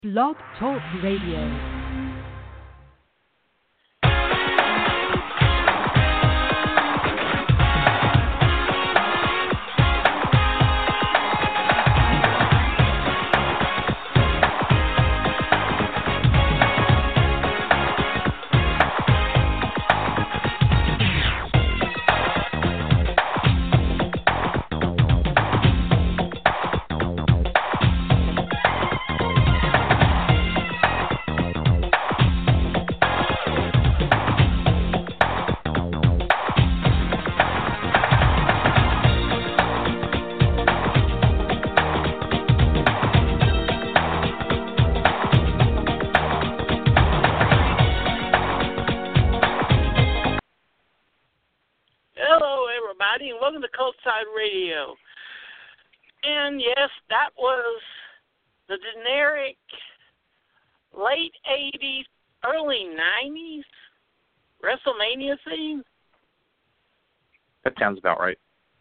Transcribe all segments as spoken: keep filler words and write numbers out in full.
Blog Talk Radio. Radio. And yes, that was the generic late eighties, early nineties WrestleMania theme. That sounds about right.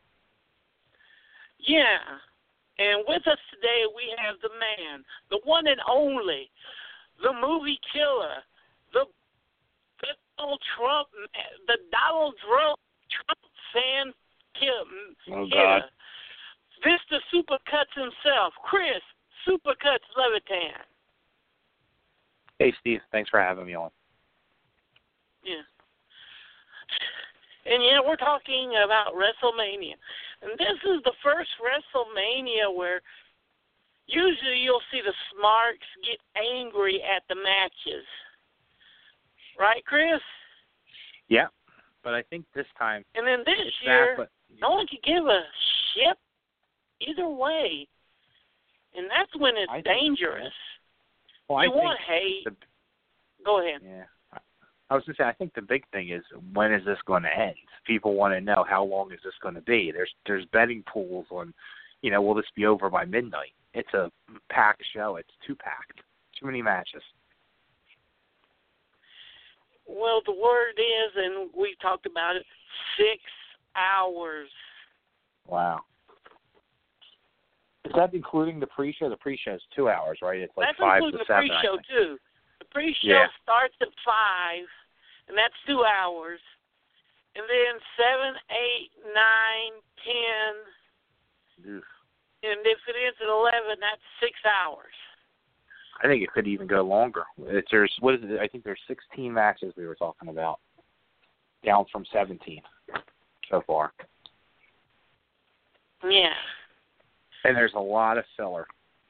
Yeah. And with us today we have the man, the one and only, the movie killer, the, the Donald Trump, the Donald Trump, Trump fan killer. Oh, God. Vista Supercuts himself, Chris Supercuts Levitan. Hey, Steve. Thanks for having me on. Yeah. And, yeah, we're talking about WrestleMania. And this is the first WrestleMania where usually you'll see the smarks get angry at the matches. Right, Chris? Yeah. But I think this time... And then this it's year, that, but, yeah. no one could give a shit either way. And that's when it's I dangerous. Think, well, you I want think hate. The, Go ahead. Yeah. I was going to say, I think the big thing is, when is this going to end? People want to know, how long is this going to be? There's there's betting pools on, you know, will this be over by midnight? It's a packed show. It's too packed. Too many matches. Well, the word is, and we've talked about it, six hours. Wow. Is that including the pre-show? The pre-show is two hours, right? It's like that's five to including seven. the pre-show, too. The pre-show yeah. starts at five, and that's two hours. And then seven, eight, nine, ten. Oof. And if it ends at eleven, that's six hours. I think it could even go longer. It's, there's what is it? I think there's sixteen matches we were talking about, down from seventeen so far. Yeah. And there's a lot of filler.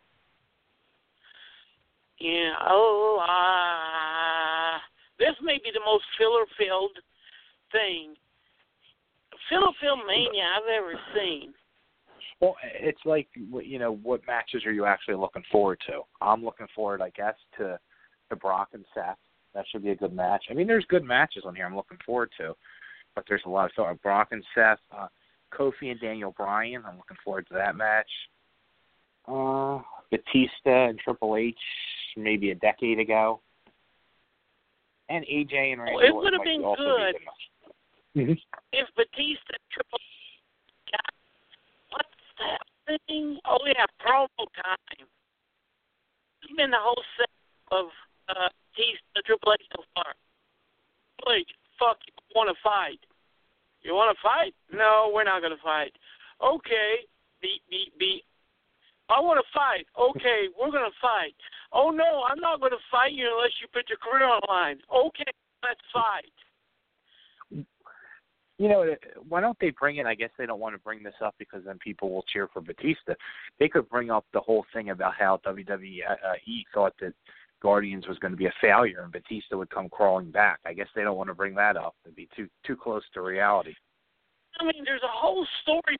Yeah. Oh, uh, this may be the most filler-filled thing, filler-filled mania I've ever seen. Well, it's like, you know, what matches are you actually looking forward to? I'm looking forward, I guess, to, to Brock and Seth. That should be a good match. I mean, there's good matches on here I'm looking forward to, but there's a lot of stuff. Brock and Seth, uh, Kofi and Daniel Bryan, I'm looking forward to that match. Uh, Batista and Triple H, maybe a decade ago. And A J and Randy well, it Orton would have might been also good be mm-hmm. if Batista and Triple H got, what's that thing? Oh, yeah, promo time. It's been the whole set of uh, Batista Triple H so far. Triple H, fuck, you want to fight? You want to fight? No, we're not going to fight. Okay, beat, beat, beat. I want to fight. Okay, we're going to fight. Oh, no, I'm not going to fight you unless you put your career on the line. Okay, let's fight. You know, why don't they bring it? I guess they don't want to bring this up because then people will cheer for Batista. They could bring up the whole thing about how W W E thought that Guardians was going to be a failure and Batista would come crawling back. I guess they don't want to bring that up. It'd be too too close to reality. I mean, there's a whole story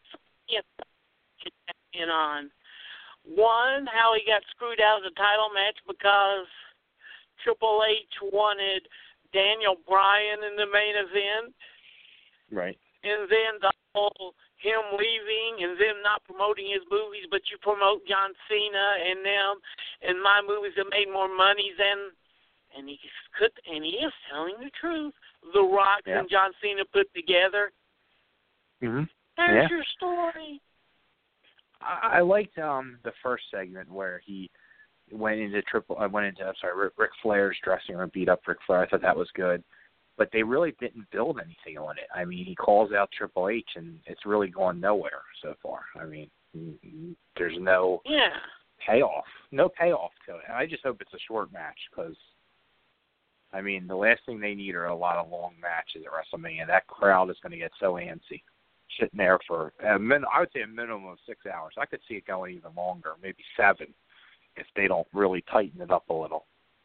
in on. One, how he got screwed out of the title match because Triple H wanted Daniel Bryan in the main event. Right. And then the whole him leaving and them not promoting his movies, but you promote John Cena and them and my movies that made more money than, and he could, and he is telling the truth. The Rock yeah. and John Cena put together. Mhm. There's yeah. your story. I, I liked um the first segment where he went into triple. I went into I'm sorry, Ric, Ric Flair's dressing room, beat up Ric Flair. I thought that was good, but they really didn't build anything on it. I mean, he calls out Triple H, and it's really gone nowhere so far. I mean, there's no yeah. payoff, no payoff to it. And I just hope it's a short match because, I mean, the last thing they need are a lot of long matches at WrestleMania. That crowd is going to get so antsy, sitting there for a min- I would say a minimum of six hours. I could see it going even longer, maybe seven, if they don't really tighten it up a little.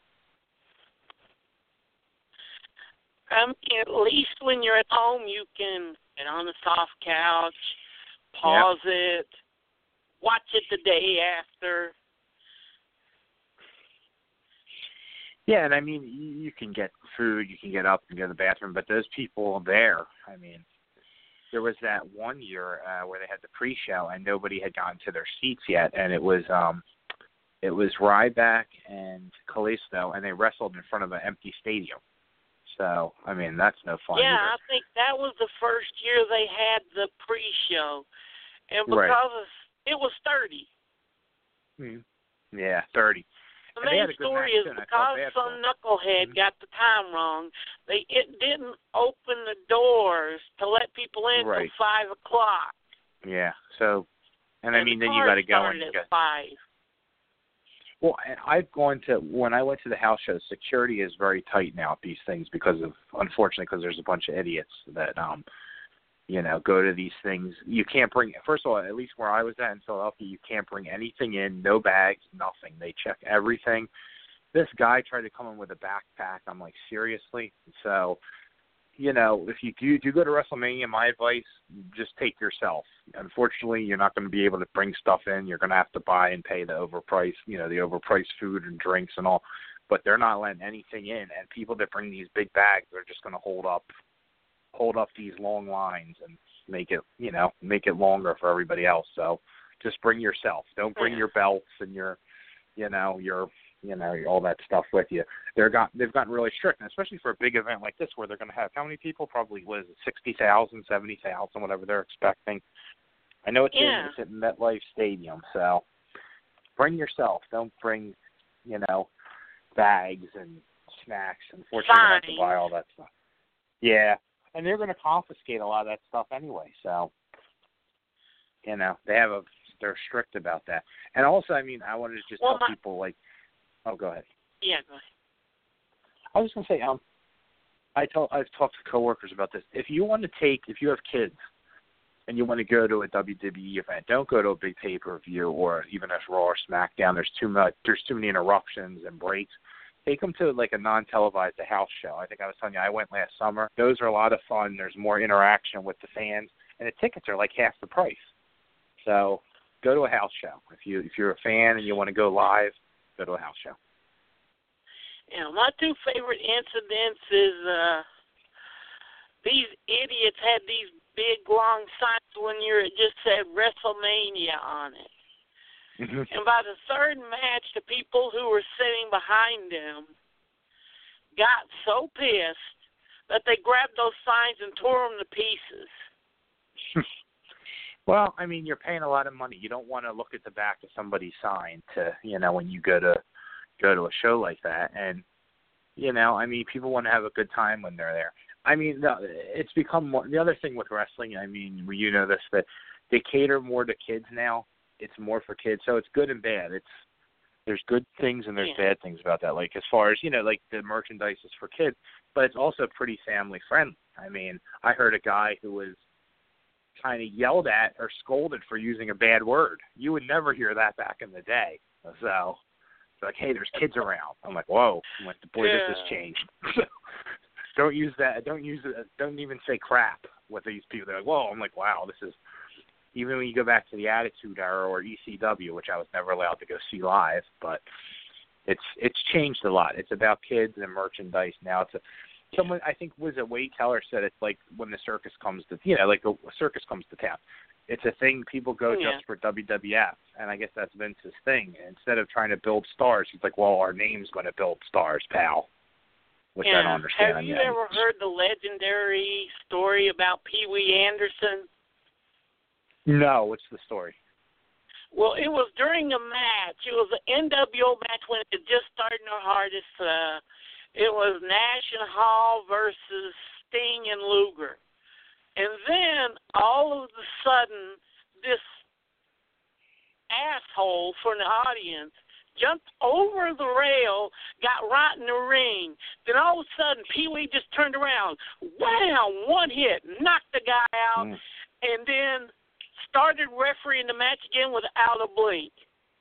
I mean, at least when you're at home, you can get on the soft couch, pause yep. it, watch it the day after. Yeah, and I mean, you can get food, you can get up and go to the bathroom, but those people there, I mean, there was that one year uh, where they had the pre-show and nobody had gotten to their seats yet, and it was um, it was Ryback and Kalisto, and they wrestled in front of an empty stadium. So, I mean, that's no fun Yeah, either. I think that was the first year they had the pre-show, and because Right. of, it was thirty. Mm-hmm. Yeah, thirty. The And they main had a good story match, is too, and I felt because bad for some them. knucklehead Mhm. got the time wrong, they it didn't open the doors to let people in Right. until five o'clock. Yeah. So, and, And I mean, the then you cars got to go and started you at got. five. Well, and I've gone to when I went to the house show. Security is very tight now at these things because of, unfortunately, because there's a bunch of idiots that um, you know, go to these things. You can't bring. First of all, at least where I was at in Philadelphia, you can't bring anything in. No bags, nothing. They check everything. This guy tried to come in with a backpack. I'm like, seriously? So, you know, if you do, do go to WrestleMania, my advice, just take yourself. Unfortunately, you're not going to be able to bring stuff in. You're going to have to buy and pay the overpriced, you know, the overpriced food and drinks and all. But they're not letting anything in. And people that bring these big bags are just going to hold up, hold up these long lines and make it, you know, make it longer for everybody else. So just bring yourself. Don't bring your belts and your, you know, your, you know, all that stuff with you. They're got they've gotten really strict, and especially for a big event like this, where they're going to have how many people? Probably what is it, sixty thousand, seventy thousand, whatever they're expecting. I know it's Yeah. in it's at MetLife Stadium, so bring yourself. Don't bring, you know, bags and snacks. Unfortunately, you have to buy all that stuff. Yeah, and they're going to confiscate a lot of that stuff anyway. So, you know, they have a they're strict about that. And also, I mean, I wanted to just Well, tell my- people like. Oh, go ahead. Yeah, go ahead. I was going to say, um, I told, I've talked to coworkers about this. If you want to take, if you have kids and you want to go to a W W E event, don't go to a big pay-per-view or even a Raw or SmackDown. There's too much, there's too many interruptions and breaks. Take them to like a non-televised house show. I think I was telling you, I went last summer. Those are a lot of fun. There's more interaction with the fans, and the tickets are like half the price. So go to a house show. If you if you're a fan and you want to go live, go to a house show. Yeah, my two favorite incidents is uh, these idiots had these big, long signs one year. It just said WrestleMania on it. Mm-hmm. And by the third match, the people who were sitting behind them got so pissed that they grabbed those signs and tore them to pieces. Well, I mean, you're paying a lot of money. You don't want to look at the back of somebody's sign to, you know, when you go to go to a show like that. And, you know, I mean, people want to have a good time when they're there. I mean, the, it's become more. The other thing with wrestling, I mean, you know this, that they cater more to kids now. It's more for kids, so it's good and bad. It's there's good things and there's Yeah. bad things about that. Like as far as, you know, like the merchandise is for kids, but it's also pretty family friendly. I mean, I heard a guy who was kind of yelled at or scolded for using a bad word. You would never hear that back in the day. So it's like, hey, there's kids around. I'm like, whoa. I'm like, boy, Yeah. this has changed. Don't use that. Don't use it. Don't even say crap with these people. They're like, whoa. I'm like, wow, this is, even when you go back to the Attitude Era or E C W, which I was never allowed to go see live, but it's it's changed a lot. It's about kids and merchandise now. It's a, someone, I think, was it Wade Keller said it's like when the circus comes to, you know, like a, a circus comes to town. It's a thing people go Yeah. just for W W F, and I guess that's Vince's thing. Instead of trying to build stars, he's like, well, our name's going to build stars, pal. Which yeah. I don't understand. Have you yet. ever heard the legendary story about Pee Wee Anderson? No, what's the story? Well, it was during a match. It was an N W O match when it just started their hardest. Uh, it was Nash and Hall versus Sting and Luger. And then, all of a sudden, this asshole from the audience jumped over the rail, got right in the ring. Then all of a sudden, Pee-wee just turned around. Wham! One hit, knocked the guy out, mm. and then started refereeing the match again without a blink.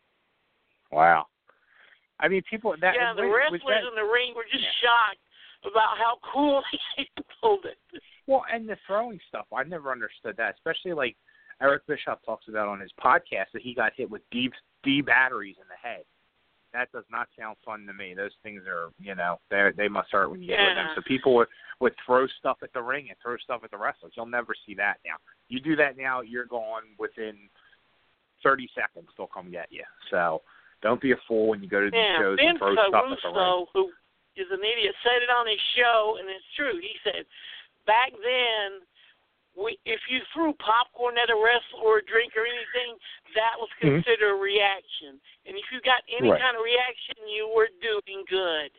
Wow. I mean, people... That, yeah, the was, wrestlers was that, in the ring were just yeah. shocked about how cool he handled it. Well, and the throwing stuff, I never understood that, especially like Eric Bischoff talks about on his podcast that he got hit with D, D batteries in the head. That does not sound fun to me. Those things are, you know, they they must hurt when you yeah. hit with them. So people would, would throw stuff at the ring and throw stuff at the wrestlers. You'll never see that now. You do that now, you're gone within thirty seconds. They'll come get you. So don't be a fool when you go to these yeah, shows Vince and throw stuff Russo, at the ring. Who is an idiot, said it on his show, and it's true. He said, back then, we, if you threw popcorn at a wrestler or a drink or anything, that was considered mm-hmm. a reaction. And if you got any right. kind of reaction, you were doing good.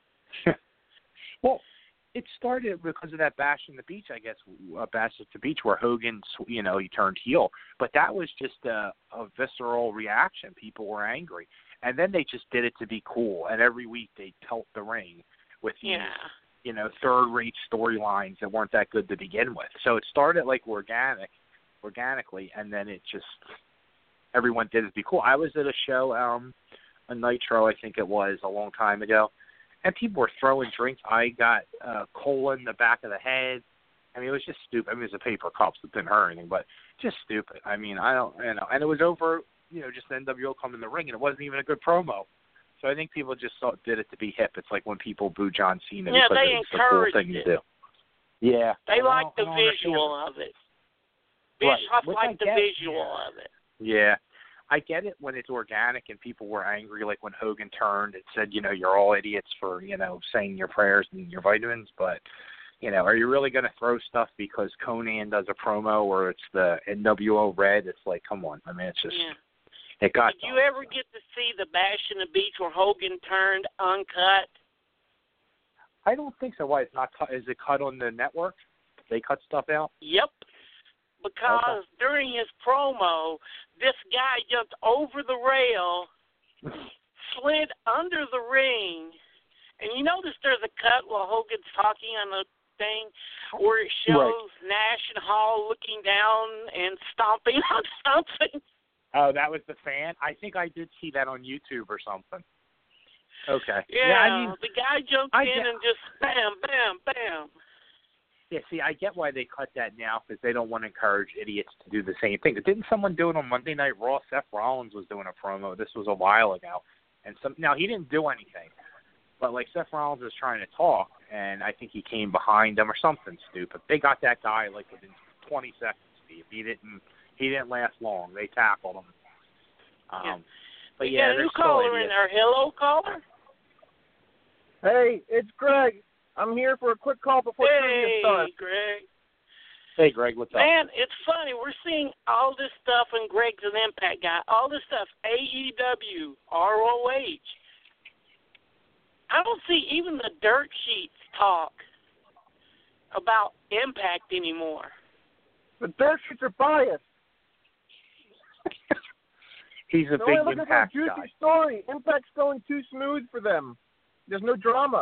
Well, it started because of that Bash in the Beach, I guess, uh, Bash at the Beach, where Hogan, you know, he turned heel. But that was just a, a visceral reaction. People were angry. And then they just did it to be cool. And every week they pelt the ring with these, yeah. you know, third-rate storylines that weren't that good to begin with. So it started like organic, organically, and then it just, everyone did it to be cool. I was at a show, um, a Nitro, I think it was, a long time ago, and people were throwing drinks. I got uh, cola in the back of the head. I mean, it was just stupid. I mean, it was a paper cup, so it didn't hurt anything, but just stupid. I mean, I don't, you know, and it was over, you know, just the N W O coming in the ring, and it wasn't even a good promo. So I think people just thought, did it to be hip. It's like when people boo John Cena yeah, because they it's the cool thing it. to do. Yeah. They like the I visual understand. of it. Right. Bischoff liked the get, visual yeah. of it. Yeah. I get it when it's organic and people were angry, like when Hogan turned and said, you know, you're all idiots for, you know, saying your prayers and your vitamins. But, you know, are you really going to throw stuff because Conan does a promo or it's the N W O Red? It's like, come on. I mean, it's just... Yeah. It got Did you ever get to see the Bash in the Beach where Hogan turned uncut? I don't think so. Why? It's not cut. Is it cut on the network? They cut stuff out? Yep. Because okay. during his promo, this guy jumped over the rail, slid under the ring, and you notice there's a cut while Hogan's talking on the thing where it shows right. Nash and Hall looking down and stomping on something. Oh, that was the fan? I think I did see that on YouTube or something. Okay. Yeah, yeah I mean, the guy jumped I in get, and just bam, bam, bam. Yeah, see, I get why they cut that now because they don't want to encourage idiots to do the same thing. But didn't someone do it on Monday Night Raw? Seth Rollins was doing a promo. This was a while ago. And some now, he didn't do anything. But, like, Seth Rollins was trying to talk, and I think he came behind him or something stupid. They got that guy, like, within twenty seconds, Steve. He didn't... He didn't last long. They tackled him. Um, yeah. But we yeah, got a new caller in there. Hello, caller. Hey, it's Greg. I'm here for a quick call before trivia starts. Hey, Greg. Hey, Greg, what's up? Man, it's funny. We're seeing all this stuff, and Greg's an Impact guy. All this stuff, A E W, R O H. I don't see even the dirt sheets talk about Impact anymore. The dirt sheets are biased. He's a no, big look Impact at that juicy guy. story. Impact's going too smooth for them. There's no drama.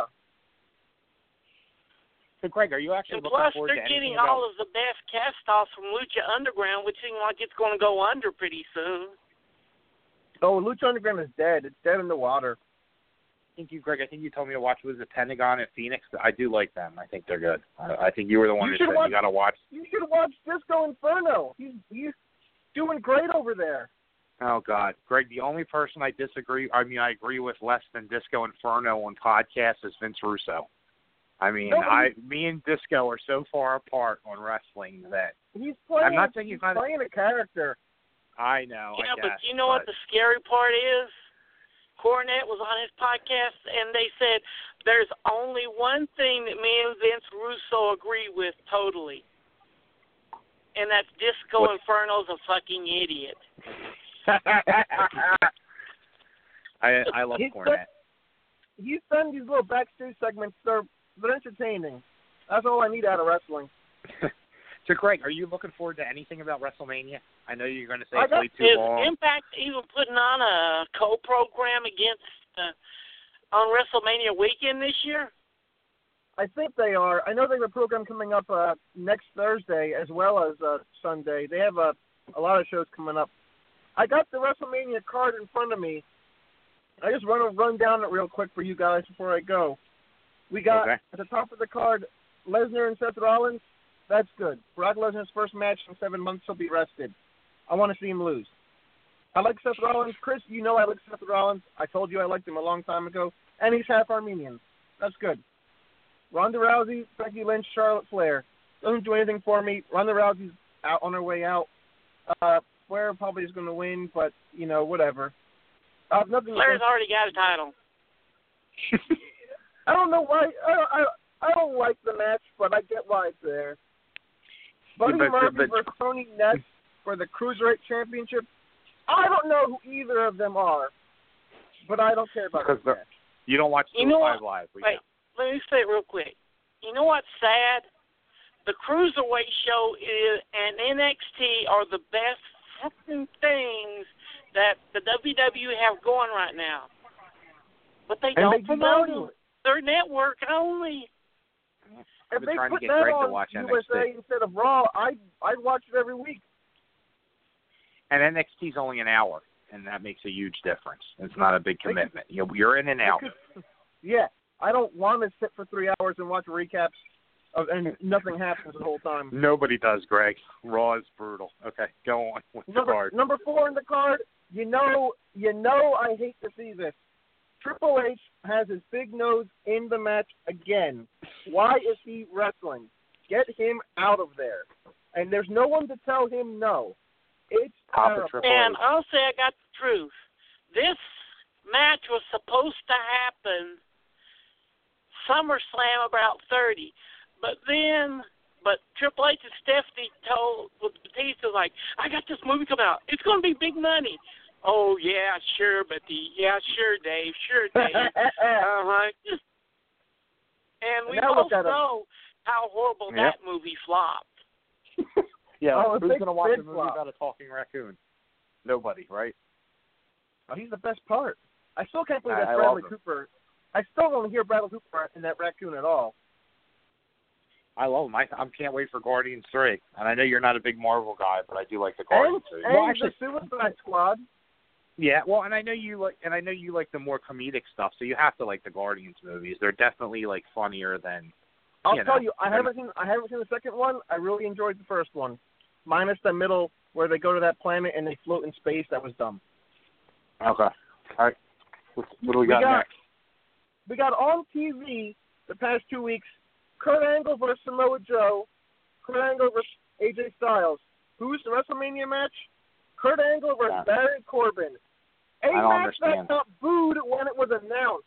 So, Greg, are you actually and looking plus, forward to they're anything getting about... all of the best cast-offs from Lucha Underground, which seems like it's going to go under pretty soon. Oh, Lucha Underground is dead. It's dead in the water. Thank you, Greg. I think you told me to watch, was it Pentagon at Phoenix? I do like them. I think they're good. I, I think you were the one you who said watch, you got to watch. You should watch Disco Inferno. He's, he's doing great over there. Oh, God. Greg, the only person I disagree, I mean, I agree with less than Disco Inferno on podcasts is Vince Russo. I mean, no, I, me and Disco are so far apart on wrestling that he's playing, I'm not saying he's, he's not playing a character. I know. Yeah, I but guess, you know but... what the scary part is? Cornette was on his podcast, and they said there's only one thing that me and Vince Russo agree with totally, and that's Disco What's... Inferno's a fucking idiot. I I love He's Cornette. He's done these little backstage segments. They're they're entertaining. That's all I need out of wrestling. So, Greg, are you looking forward to anything about WrestleMania? I know you're going to say I it's got- way too Is long. Impact even putting on a co-program against uh, on WrestleMania weekend this year? I think they are. I know they have a program coming up uh, next Thursday as well as uh, Sunday. They have a, a lot of shows coming up. I got the WrestleMania card in front of me. I just want to run down it real quick for you guys before I go. We got Okay. at the top of the card Lesnar and Seth Rollins. That's good. Brock Lesnar's first match in seven months. He'll be rested. I want to see him lose. I like Seth Rollins. Chris, you know I like Seth Rollins. I told you I liked him a long time ago. And he's half Armenian. That's good. Ronda Rousey, Becky Lynch, Charlotte Flair. Doesn't do anything for me. Ronda Rousey's out on her way out. Uh, Flair probably is going to win, but, you know, whatever. Uh, nothing Flair's already got a title. I don't know why. I, I, I don't like the match, but I get why it's there. Buddy but- Murphy but- versus Tony Ness for the Cruiserweight Championship. I don't know who either of them are, but I don't care about Because this they're- match. You don't watch You know Five what? Live. we Wait, know. let me say it real quick. You know what's sad? The Cruiserweight show is and N X T are the best fucking things that the W W E have going right now. But they And don't they promote devalue them. it. They're network only. I've If been they trying put to get that Greg on to watch U N S X T. A instead of Raw, I'd, I'd watch it every week. And N X T's only an hour, and that makes a huge difference. It's not a big commitment. You know, you're in and out. Yeah, I don't want to sit for three hours and watch recaps of, and nothing happens the whole time. Nobody does, Greg. Raw is brutal. Okay, go on with the Number, card. number four in the card, you know, you know I hate to see this. Triple H has his big nose in the match again. Why is he wrestling? Get him out of there. And there's no one to tell him no. It's Papa terrible. Triple And H. I'll say I got the truth. This match was supposed to happen SummerSlam about thirty. But then, but Triple H and Stephanie told with Batista, like, I got this movie coming out. It's going to be big money. Oh, yeah, sure, Batista. Yeah, sure, Dave. Sure, Dave. uh-huh. And we now both look at 'em. know how horrible Yep. that movie flopped. Yeah, Oh, a who's big going to watch a big movie flop. about a talking raccoon? Nobody, right? Oh, he's the best part. I still can't believe I- that's I Bradley love him. Cooper. I still don't hear Bradley Cooper in that raccoon at all. I love him. I, I can't wait for Guardians three. And I know you're not a big Marvel guy, but I do like the And, Guardians three. and Well, actually, the Suicide Squad. yeah. Well, and I know you like, and I know you like the more comedic stuff. So you have to like the Guardians movies. They're definitely like funnier than. I'll you tell know, you, I haven't seen I haven't seen the second one. I really enjoyed the first one, minus the middle where they go to that planet and they float in space. That was dumb. Okay. All right. What, what do we We got, got- next? We got on T V the past two weeks Kurt Angle versus Samoa Joe, Kurt Angle versus A J Styles. Who's the WrestleMania match? Kurt Angle versus Yeah. Baron Corbin. A I don't match understand. that got booed when it was announced.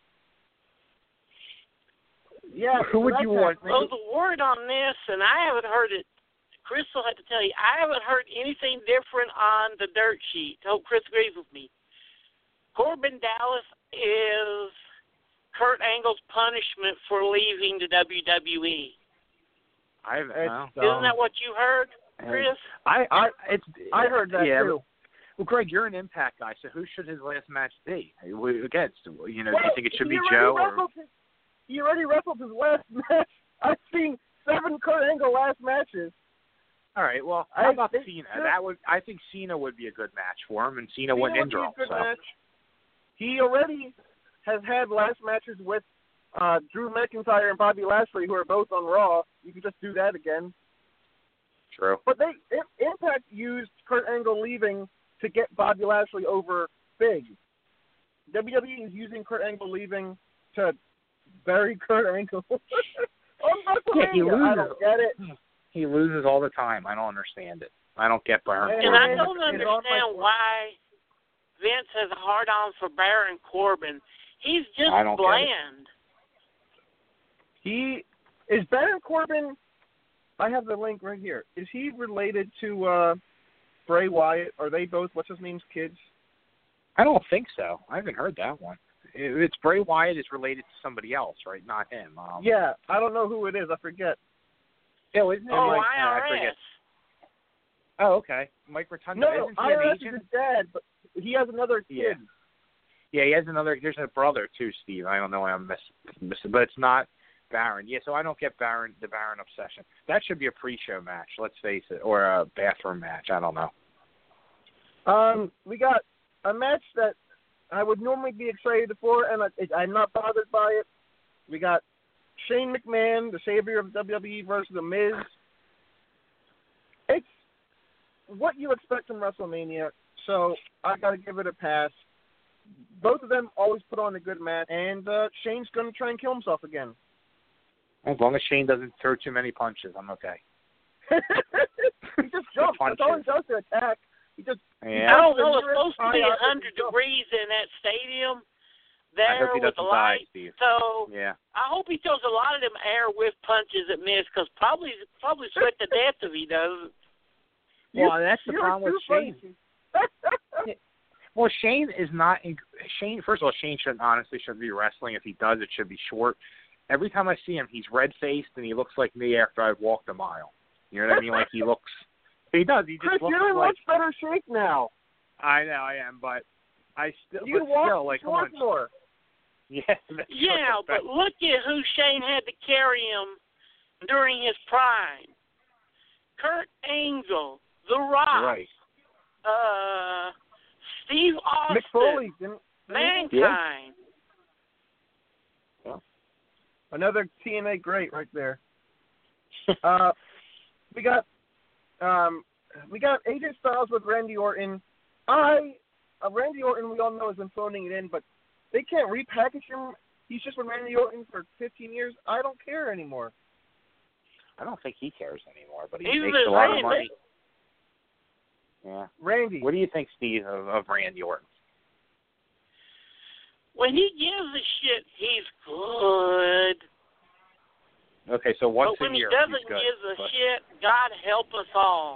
Yeah, Who so would that's you want- happening. Well, the word on this, and I haven't heard it, Chris will have to tell you, I haven't heard anything different on the dirt sheet. Hope Chris agrees with me. Corbin Dallas is Kurt Angle's punishment for leaving the W W E. I haven't. It's well, dumb. Isn't that what you heard, Chris? I, I, it's. I heard that yeah, too. Well, Greg, you're an Impact guy, so who should his last match be? Against, you know, Well, do you think it should he be already Joe or? wrestled his, he already wrestled his last match. I've seen seven Kurt Angle last matches. All right, well, I how about think Cena? Cena- That would, I think Cena would be a good match for him, and Cena, Cena wouldn't would injure be a him. good So. match. He already has had last matches with uh, Drew McIntyre and Bobby Lashley, who are both on Raw. You can just do that again. True. But they I- Impact used Kurt Angle leaving to get Bobby Lashley over big. W W E is using Kurt Angle leaving to bury Kurt Angle. On Yeah, he WrestleMania. I loses. don't get it. He loses all the time. I don't understand it. I don't get Baron And And I Corbin. don't It's on my- understand why Vince has a hard on for Baron Corbin. He's just I don't get it. bland. He is Baron Corbin. I have the link right here. Is he related to uh, Bray Wyatt. Are they both, what's his name's kids? I don't think so. I haven't heard that one. It- It's Bray Wyatt is related to somebody else, right? Not him. Um, Yeah, I don't know who it is. I forget. Oh, isn't it Oh, like, uh, I I R S. forget. Oh, okay. Mike Rotundo. No, no, Isn't he I R S an is agent? his dad, but he has another kid. Yeah. Yeah, he has another. There's a brother too, Steve. I don't know why I'm missing, missing, but it's not Baron. Yeah, so I don't get Baron the Baron obsession. That should be a pre-show match. Let's face it, or a bathroom match. I don't know. Um, we got a match that I would normally be excited for, and I, I'm not bothered by it. We got Shane McMahon, the savior of W W E, versus The Miz. It's what you expect from WrestleMania, so I got to give it a pass. Both of them always put on a good match, and uh, Shane's going to try and kill himself again. As long as Shane doesn't throw too many punches, I'm okay. He just jumps. That's all he does to attack. He just Yeah. I don't know. It's He supposed to be jumps. one hundred degrees in that stadium I there hope he with doesn't the die, lights. Steve. So Yeah. I hope he throws a lot of them air whiff punches at Miz, because probably probably sweat to death if he doesn't. Well, that's the You're problem with too Shane. funny. Well, Shane is not. In, Shane, first of all, Shane should honestly shouldn't be wrestling. If he does, it should be short. Every time I see him, he's red faced and he looks like me after I've walked a mile. You know what I mean? Like he looks. He does. He just Chris, looks you're in like. much better shape now. I know I am, but I still. You but walk still, like, come on. more. Yeah. that's Yeah, what- but look at who Shane had to carry him during his prime. Kurt Angle, The Rock, Right. uh, Steve Austin, Mick Foley, didn't, Mankind. another T N A great right there. uh, we got um, we got A J Styles with Randy Orton. I uh, Randy Orton, we all know, has been phoning it in, but they can't repackage him. He's just been Randy Orton for fifteen years. I don't care anymore. I don't think he cares anymore, but he He's makes been a lot Randy. of money. Yeah. Randy. What do you think, Steve, of, of Randy Orton? When he gives a shit, he's good. Okay, so once but when a year he doesn't he's good. give a but shit, God help us all.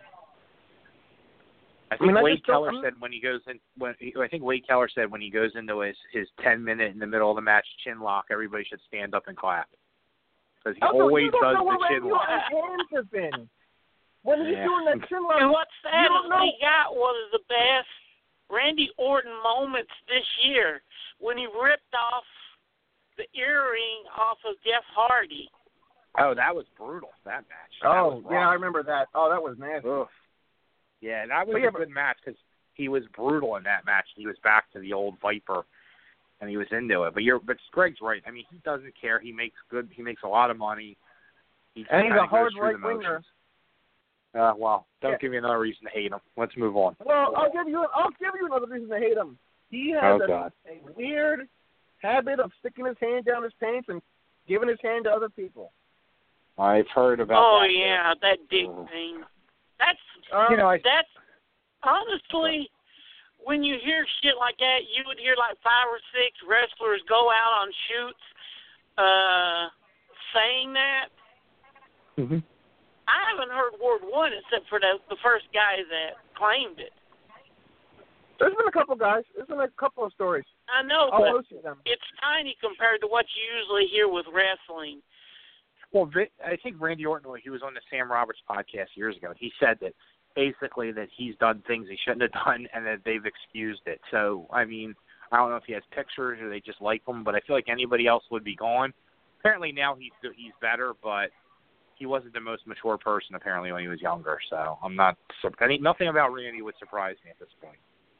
I think I mean, I Wade just don't- Keller I'm- said when he goes in. When he, I think Wade Keller said when he goes into his his ten minute in the middle of the match chin lock, everybody should stand up and clap because he Also, always you don't does know where the chin Randy lock. Orton's hands have been. When he's Yeah. doing that chin lock, And what's sad don't is know. we got one of the best Randy Orton moments this year when he ripped off the earring off of Jeff Hardy. Oh, that was brutal. That match. That oh was yeah, I rough. remember that. Oh, that was nasty. Ugh. Yeah, that was But yeah, a good match because he was brutal in that match. He was back to the old Viper, and he was into it. But you're, but Greg's right. I mean, he doesn't care. He makes good. He makes a lot of money. He just And he's kinda a hard goes through the right winger. motions. Uh, well, don't Yeah. give me another reason to hate him. Let's move on. Well, I'll give you I'll give you another reason to hate him. He Oh, has a, God. a weird habit of sticking his hand down his pants and giving his hand to other people. I've heard about Oh that. yeah, that dick Mhm. thing. That's Um, You know, I that's honestly, when you hear shit like that, you would hear like five or six wrestlers go out on shoots, uh, saying that. hmm I haven't heard word one except for the the first guy that claimed it. there's been a couple guys. There's been a couple of stories. I know, I'll but post them. it's tiny compared to what you usually hear with wrestling. Well, Vi- I think Randy Orton, he was on the Sam Roberts podcast years ago. He said that basically that he's done things he shouldn't have done and that they've excused it. So, I mean, I don't know if he has pictures or they just like him, but I feel like anybody else would be gone. Apparently now he's he's better, but he wasn't the most mature person apparently when he was younger. So I'm not any, nothing about Randy would surprise me at this point.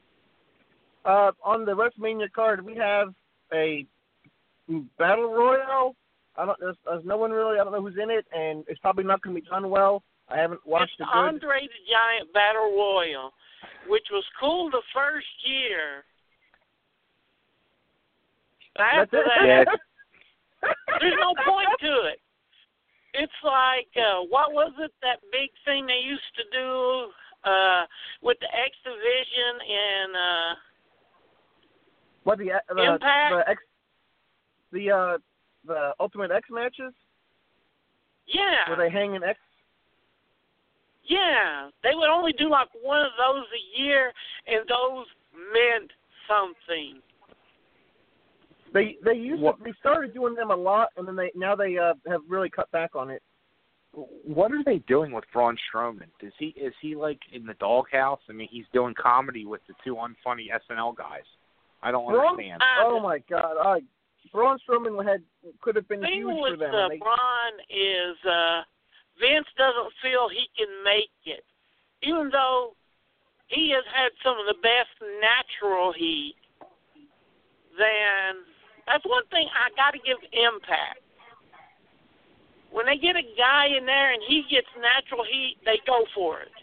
Uh, on the WrestleMania card, we have a battle royale. I don't. There's, there's no one really. I don't know who's in it, and it's probably not going to be done well. I haven't watched It's it good. Andre the Giant Battle Royal, which was cool the first year. After That's that, it. Yeah. there's no point to it. It's like, uh, what was it, that big thing they used to do uh, with the X Division and uh, What the the Impact? the X the uh the Ultimate X matches yeah. where they hang an X. Yeah, they would only do like one of those a year, and those meant something. They they used What- to, they started doing them a lot, and then they now they uh, have really cut back on it. What are they doing with Braun Strowman? Is he is he like in the doghouse? I mean, he's doing comedy with the two unfunny S N L guys. I don't Braun, understand. oh my God! Uh, Braun Strowman had could have been The thing huge with for them. uh, They, Braun is uh, Vince doesn't feel he can make it, even though he has had some of the best natural heat. Then that's one thing I got to give Impact. When they get a guy in there and he gets natural heat, they go for it.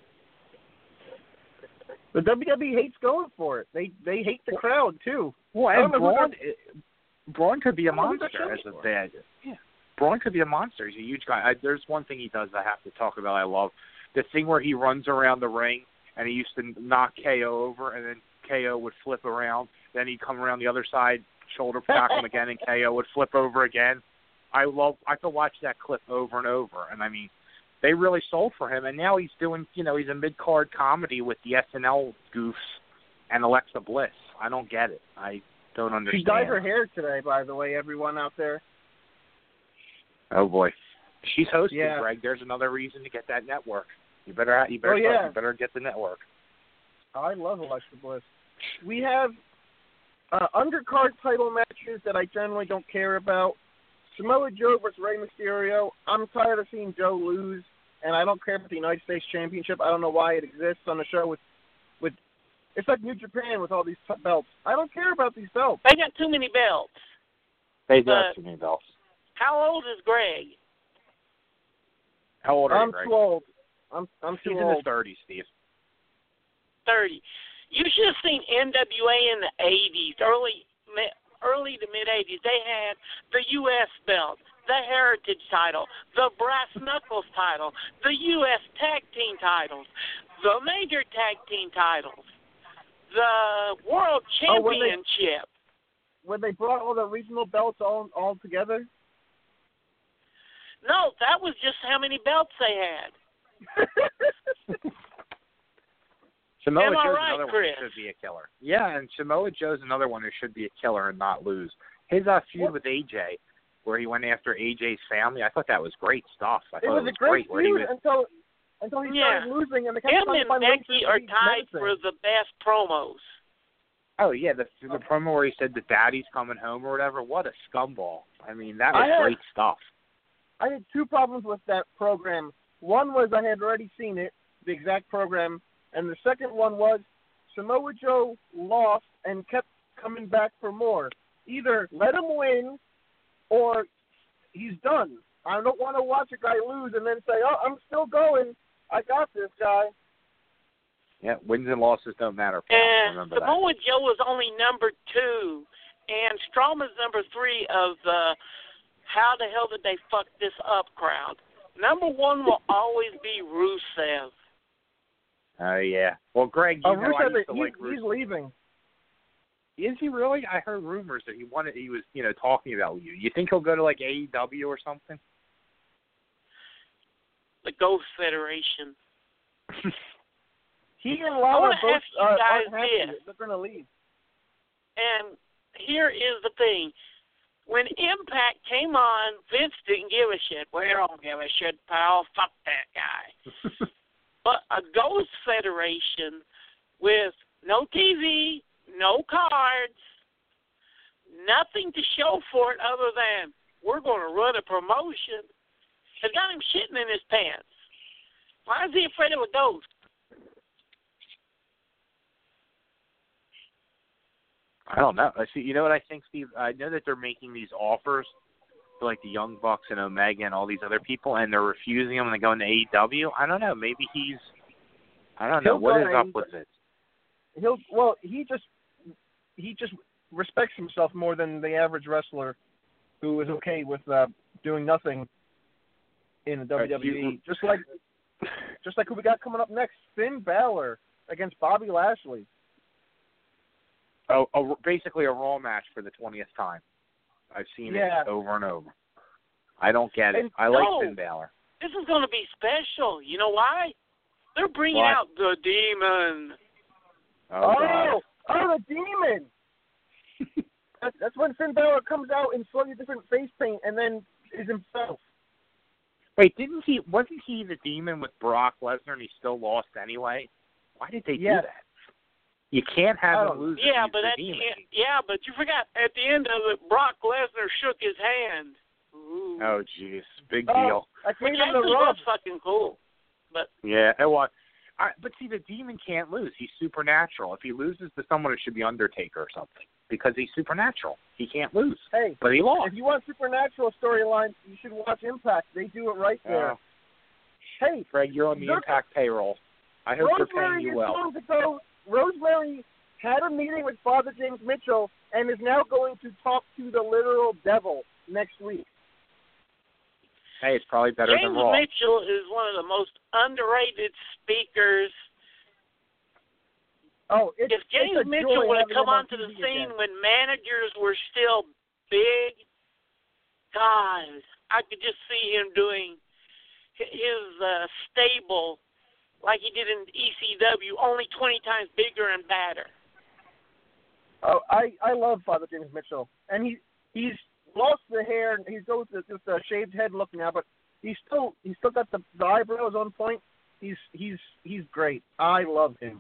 the W W E hates going for it. They they hate the crowd too. Well, I don't and know who Braun, they're- it- Braun could be a I don't know who they're monster as shooting a for. bad. Yeah, Braun could be a monster. He's a huge guy. I, there's one thing he does I have to talk about. I love the thing where he runs around the ring and he used to knock K O over, and then K O would flip around. Then he'd come around the other side, shoulder block him again, and K O would flip over again. I love. I could watch that clip over and over, and I mean, they really sold for him. And now he's doing, you know, he's a mid-card comedy with the S N L goofs and Alexa Bliss. I don't get it. I don't understand. She dyed her hair today, by the way. Everyone out there. Oh boy, she's hosting, Yeah. Greg. There's another reason to get that network. You better, you better, Oh, start, yeah. you better get the network. I love Alexa Bliss. We have uh, undercard title matches that I generally don't care about. Samoa Joe versus Rey Mysterio. I'm tired of seeing Joe lose, and I don't care about the United States Championship. I don't know why it exists on the show with, with it's like New Japan with all these t- belts. I don't care about these belts. They got too many belts. They do But- have too many belts. How old is Greg? How old are I'm you, Greg? too old. I'm I'm He's too in old. his thirties, Steve. thirty. You should have seen N W A in the eighties, early mi- early to mid eighties. They had the U S belt, the Heritage title, the Brass Knuckles title, the U S Tag Team titles, the Major Tag Team titles, the World Oh, when they- Championship. When they brought all the regional belts all all together. No, that was just how many belts they had. Samoa Am I Joe's right, another one Chris? who should be a killer. Yeah, and Samoa Joe's another one who should be a killer and not lose. His uh, feud What? with A J, where he went after A J's family, I thought that was great stuff. I It thought was a great where he feud was, until until he Yeah. started losing, and they kept Him trying to and find ways Becky to are be tied menacing. for the best promos. oh yeah, the the promo where he said that Daddy's coming home or whatever. What a scumball! I mean, that was I had- great stuff. I had two problems with that program. One was I had already seen it, the exact program, and the second one was Samoa Joe lost and kept coming back for more. Either let him win or he's done. I don't want to watch a guy lose and then say, oh, I'm still going. I got this guy. Yeah, wins and losses don't matter. Pal. And Remember that. Samoa Joe was only number two, and Strowman's number three of the how the hell did they fuck this up crowd. Number one will always be Rusev. Oh yeah. Well, Greg, you Uh, know I Rusev, used to he, like he's Rusev. leaving. Is he really? I heard rumors that he wanted. He was, you know, talking about you. You think he'll go to like A E W or something? The Ghost Federation. He and I Lana wanna both ask you uh, guys aren't happy. this. They're going to leave. And here is the thing. When Impact came on, Vince didn't give a shit. We don't give a shit, pal. Fuck that guy. But a Ghost Federation with no T V, no cards, nothing to show for it other than we're going to run a promotion, has got him shitting in his pants. Why is he afraid of a ghost? I don't know. I see. You know what I think, Steve? I know that they're making these offers to like the Young Bucks and Omega and all these other people, and they're refusing them and they're going to A E W. I don't know. Maybe he's. I don't know. He'll What go is to up A E W. with it? He'll well, he just he just respects himself more than the average wrestler who is okay with uh, doing nothing in the W W E. you- Just like just like who we got coming up next, Finn Balor against Bobby Lashley. Oh, a, basically a Raw match for the twentieth time. I've seen Yeah. it over and over. I don't get it. And- I like no. Finn Balor. This is going to be special. You know why? They're bringing Why? out the Demon. Oh, God. Oh, oh, the Demon. that's, that's when Finn Balor comes out in slightly different face paint and then is himself. Wait, didn't he? Wasn't he the Demon with Brock Lesnar, and he still lost anyway? Why did they Yes. do that? You can't have Oh, him lose. Yeah, if he's but the at the Demon. end, yeah, but you forgot at the end of it, Brock Lesnar shook his hand. Ooh. Oh, jeez, big Oh, deal. I gave Which him the actually rub. was fucking cool. But Yeah, it was. I, but see, the Demon can't lose. He's supernatural. If he loses to someone, it should be Undertaker or something, because he's supernatural. He can't lose. Hey, But he lost. if you want supernatural storylines, you should watch Impact. They do it right there. Oh, Hey, Greg, you're on the Look- Impact payroll. I hope they're paying Rosemary you is well. going to go. Rosemary had a meeting with Father James Mitchell and is now going to talk to the literal devil next week. Hey, it's probably better James than Raw. Mitchell is one of the most underrated speakers. Oh, it's, If James it's a Mitchell joy would have having come him on onto the T V scene again. when managers were still big, God, I could just see him doing hi- his uh, stable like he did in E C W, only twenty times bigger and badder. Oh, I I love Father James Mitchell, and he he's lost the hair and he's goes with just a shaved head look now, but he's still he's still got the, the eyebrows on point. He's he's he's great. I love him.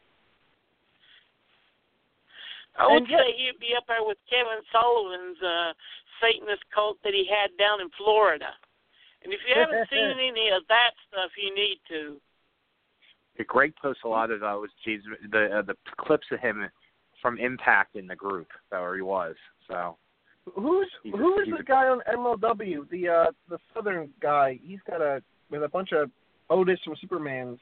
I would And yet- say he'd be up there with Kevin Sullivan's uh, Satanist cult that he had down in Florida. And if you haven't seen any of that stuff, you need to. Greg posts a lot of uh, was James, the uh, the clips of him from Impact in the group, or he was. So Who's He's a- who is he's the a- guy on M L W? The uh the Southern guy. He's got a with a bunch of Otis from Superman's.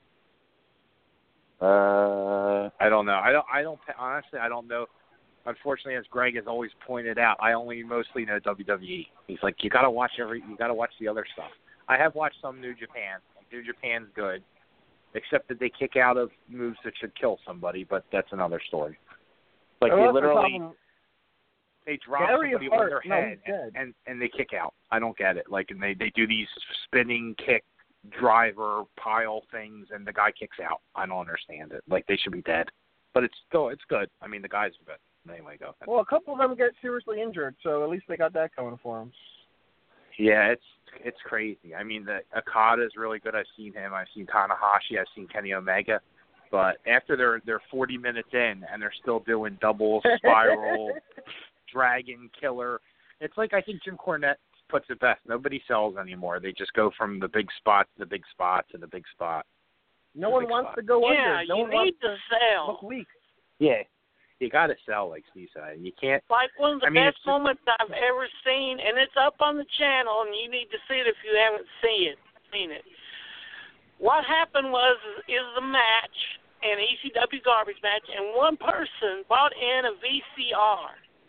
uh, I don't know. I don't. I don't. Honestly, I don't know. Unfortunately, as Greg has always pointed out, I only mostly know W W E. He's like, you got to watch every. You got to watch the other stuff. I have watched some New Japan. New Japan's good, except that they kick out of moves that should kill somebody, but that's another story. Like Oh, they that's the literally problem. they drop Gary somebody Hart. on their No, head he's and, dead. and and they kick out. I don't get it. Like and they they do these spinning kick driver pile things and the guy kicks out. I don't understand it. Like they should be dead. But it's still it's good. I mean the guys are good. Anyway, go ahead. Well, a couple of them get seriously injured, so at least they got that going for them. Yeah, it's it's crazy. I mean, the Okada is really good. I've seen him. I've seen Tanahashi. I've seen Kenny Omega. But after they're they're forty minutes in and they're still doing double spiral, dragon killer, it's like I think Jim Cornette puts it best. Nobody sells anymore. They just go from the big spot to the big spot to the big spot. No The one big wants spot. to go Yeah, under. No you one need wants to to sell. look weak. Yeah, you got to sell, like Steve said. You can't. Like one of the I mean, best it's just- moments I've ever seen, and it's up on the channel, and you need to see it if you haven't seen it. Seen it. What happened was is the match, an E C W garbage match, and one person brought in a V C R.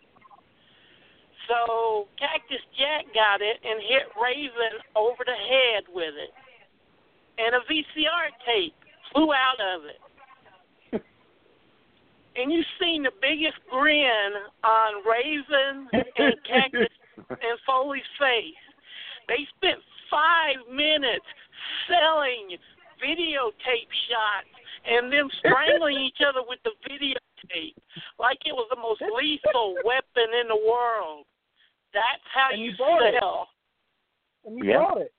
So Cactus Jack got it and hit Raven over the head with it, and a V C R tape flew out of it. And you've seen the biggest grin on Raven and Cactus and Foley's face. They spent five minutes selling videotape shots and them strangling each other with the videotape like it was the most lethal weapon in the world. That's how And you, you bought it. sell. And you Yeah. bought it.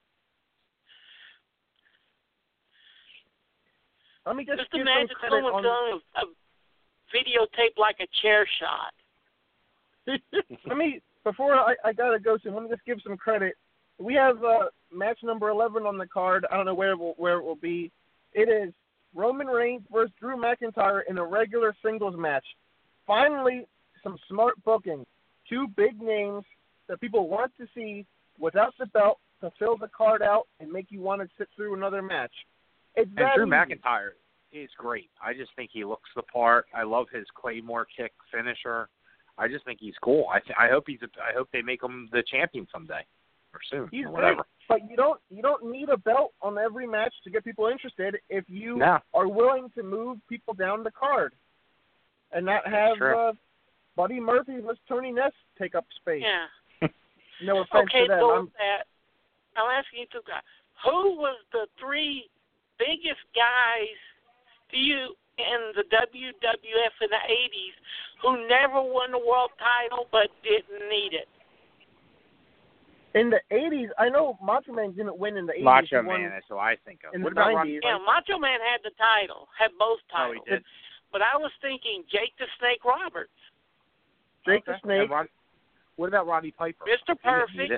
Let me just, Just give imagine some credit someone on, selling a, a videotape like a chair shot. Let me before I, I gotta go soon. Let me just give some credit. We have uh, match number eleven on the card. I don't know where it will, where it will be. It is Roman Reigns versus Drew McIntyre in a regular singles match. Finally, some smart booking. Two big names that people want to see without the belt to fill the card out and make you want to sit through another match. It's And that Drew easy. McIntyre is great. I just think he looks the part. I love his Claymore kick finisher. I just think he's cool. I th- I hope he's. A, I hope they make him the champion someday or soon He's or great, whatever. but you don't you don't need a belt on every match to get people interested if you No. are willing to move people down the card and not have true. uh, Buddy Murphy versus Tony Ness take up space. Yeah. No offense Okay, to them. so I'm, with that, I'm asking you two guys, who was the three biggest guys to you in the W W F in the eighties who never won the world title but didn't need it? In the eighties, I know Macho Man didn't win in the eighties. Macho Man, that's who I think of. In What the about nineties. Roddy Yeah, Macho Man had the title, had both Oh, he titles. did? But I was thinking Jake the Snake Roberts. Jake Okay. the Snake. And Rod- what about Roddy Piper? Mister He didn't need Perfect. it.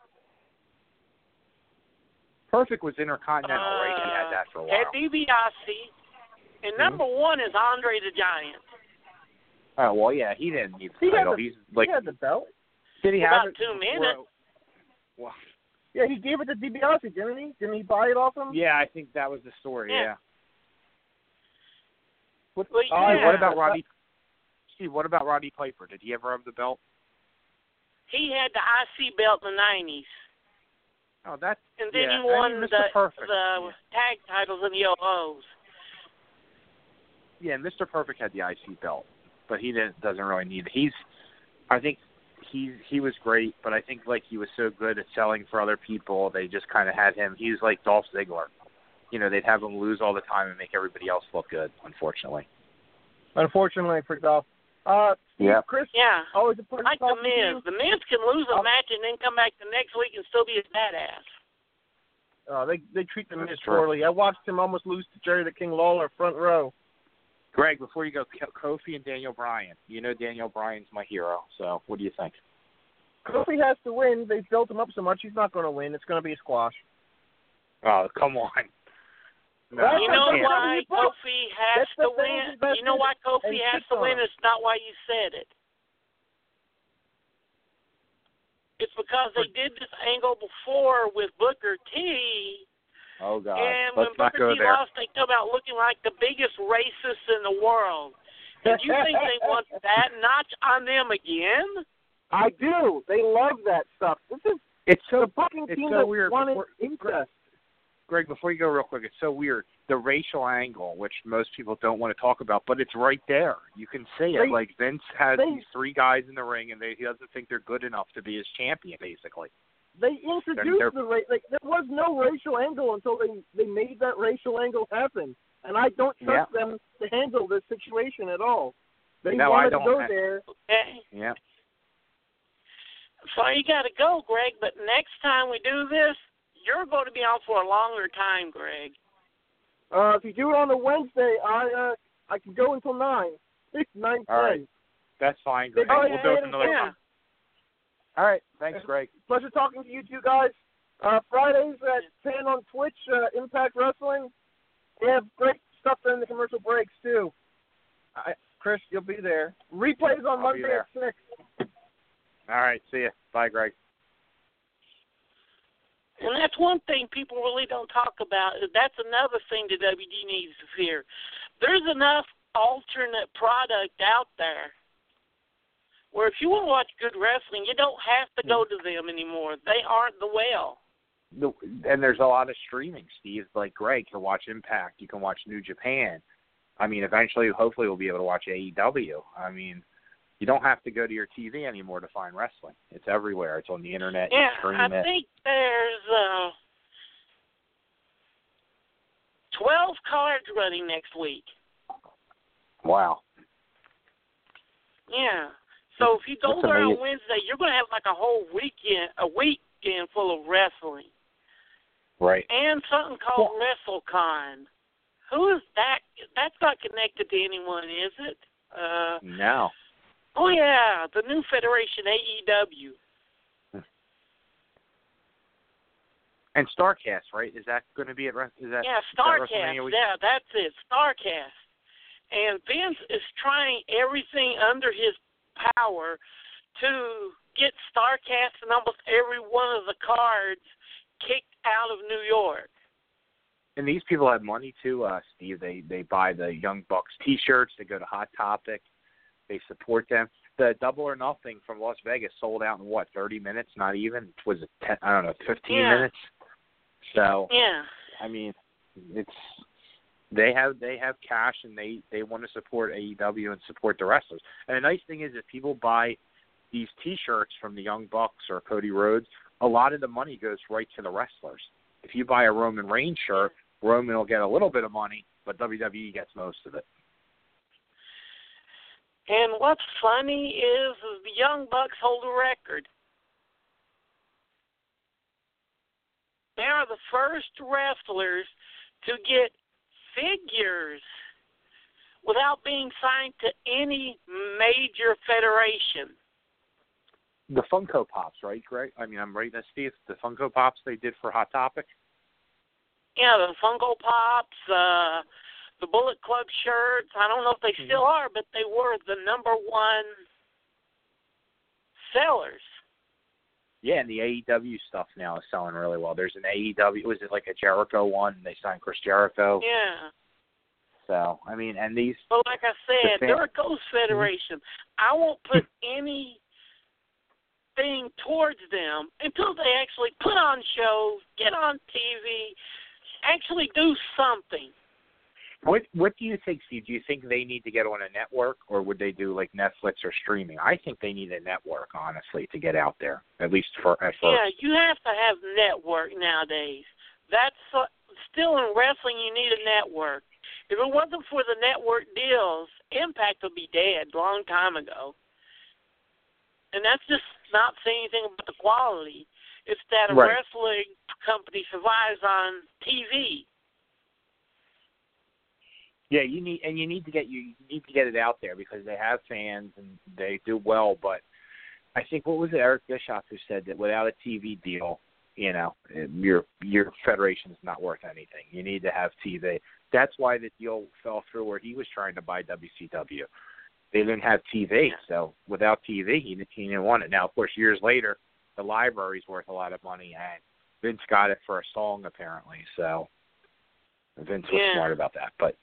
Perfect was Intercontinental, uh, right? He had that for a Ted while. DiBiase. And Mm-hmm. number one is Andre the Giant. Oh, well, yeah, he didn't need the He had title. the- He's like, he had the belt. did he For have about it? two before- minutes. Well, Yeah, he gave it to DiBiase, didn't he? Didn't he buy it off him? yeah, I think that was the story, Yeah. yeah. What, Well, uh, yeah. what about Roddy? Steve, what about Roddy Piper? Did he ever have the belt? He had the I C belt in the nineties. Oh, that's And then yeah. he won I mean, Mister the, Perfect. the yeah. tag titles in the O Os. Yeah, Mister Perfect had the I C belt, but he didn't doesn't really need it. He's, I think he he was great, but I think like he was so good at selling for other people, they just kind of had him. He was like Dolph Ziggler. You know, they'd have him lose all the time and make everybody else look good. Unfortunately. Unfortunately for Dolph. Uh, Steve, Yeah. Chris, Yeah. always a pleasure Like the talking to you. Miz. The Miz can lose a Oh. match and then come back the next week and still be a badass. Uh, they they treat the That's Miz true. poorly. I watched him almost lose to Jerry the King Lawler front row. Greg, before you go, Kofi and Daniel Bryan. You know Daniel Bryan's my hero, so what do you think? Kofi has to win. They've built him up so much. He's not going to win. It's going to be a squash. Oh, come on. No, That's You what know I'm why saying. That's Kofi has the to thing win? that's You know why Kofi and has shit to on win? him. It's not why you said it. It's because they did this angle before with Booker T. Oh, God. And Let's when not Booker go T there. lost, they come out looking like the biggest racists in the world. And you think they want that notch on them again? I do. They love that stuff. This is It's so the fucking it's team so that weird. wanted Before- incest. Greg, before you go real quick, it's so weird. The racial angle, which most people don't want to talk about, but it's right there. You can see it. They- like Vince has they- these three guys in the ring, and they, he doesn't think they're good enough to be his champion, basically. They introduced They're- the race. Like, there was no racial angle until they they made that racial angle happen, and I don't trust them to handle this situation at all. They No, I wanted don't. to go I- there. Okay. Yeah. So you got to go, Greg. But next time we do this, you're going to be on for a longer time, Greg. Uh, if you do it on a Wednesday, I uh I can go until nine. nine All right. ten. That's fine, Greg. Oh, we'll yeah, do it yeah, another yeah. time. All right. Thanks, Greg. Pleasure talking to you two guys. Uh, Fridays at ten on Twitch, uh, Impact Wrestling. They have great stuff during the commercial breaks, too. I, Chris, you'll be there. Replays on I'll be Monday there. at six. All right. See you. Bye, Greg. And that's one thing people really don't talk about. That's another thing the W D needs to hear. There's enough alternate product out there where if you want to watch good wrestling, you don't have to go to them anymore. They aren't the well. The, and there's a lot of streaming, Steve. Like Greg can watch Impact. You can watch New Japan. I mean, eventually, hopefully, we'll be able to watch A E W. I mean, you don't have to go to your T V anymore to find wrestling. It's everywhere. It's on the internet. Yeah, you stream I it. think there's uh, twelve cards running next week. Wow. Yeah. So if you go That's there on amazing. Wednesday, you're going to have like a whole weekend, a weekend full of wrestling. Right. And something called WrestleCon. Who is that? That's not connected to anyone, is it? Uh, No. oh, yeah, the new Federation, A E W. And Starcast, right? Is that going to be at? Re- Is that? Yeah, is that Starcast. WrestleMania week? Yeah, that's it, Starcast. And Vince is trying everything under his power to get Starcast and almost every one of the cards kicked out of New York. And these people have money too, uh, Steve. They they buy the Young Bucks T-shirts. They go to Hot Topic. They support them. The Double or Nothing from Las Vegas sold out in what, thirty minutes? Not even. Was it ten, I don't know, fifteen Yeah. minutes? So Yeah. I mean, it's they have they have cash and they they want to support A E W and support the wrestlers. And the nice thing is, if people buy these T-shirts from the Young Bucks or Cody Rhodes, a lot of the money goes right to the wrestlers. if you buy a Roman Reigns shirt, Roman will get a little bit of money, but W W E gets most of it. And what's funny is, is the Young Bucks hold a record. They are the first wrestlers to get figures without being signed to any major federation. The Funko Pops, right, Greg? I mean, I'm right, that's Steve. The Funko Pops they did for Hot Topic? Yeah, the Funko Pops, uh, the Bullet Club shirts. I don't know if they still are, but they were the number one sellers. Yeah, and the A E W stuff now is selling really well. There's an A E W, was it like a Jericho one? They signed Chris Jericho. Yeah. So, I mean, and these... But like I said, the fan- they're a ghost federation. I won't put anything towards them until they actually put on shows, get on T V, actually do something. What What do you think, Steve? Do you think they need to get on a network, or would they do like Netflix or streaming? I think they need a network, honestly, to get out there, at least for at first. Yeah, you have to have network nowadays. That's uh, still in wrestling. You need a network. If it wasn't for the network deals, Impact would be dead a long time ago. And that's just not saying anything about the quality. It's that a right. wrestling company survives on T V. Yeah, you need and you need to get you need to get it out there because they have fans and they do well. But I think what was it, Eric Bischoff, who said that without a T V deal, you know, your your federation is not worth anything. You need to have T V. That's why the deal fell through where he was trying to buy W C W. They didn't have T V, so without T V, he, he didn't want it. Now, of course, years later, the library's worth a lot of money, and Vince got it for a song, apparently. So Vince was yeah. smart about that. But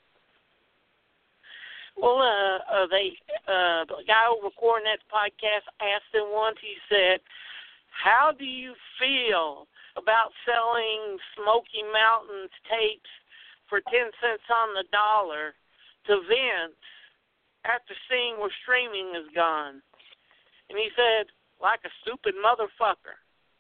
Well, uh, uh, they uh, the guy over Cornette's podcast asked him once, he said, how do you feel about selling Smoky Mountains tapes for ten cents on the dollar to Vince after seeing where streaming is gone? And he said, like a stupid motherfucker.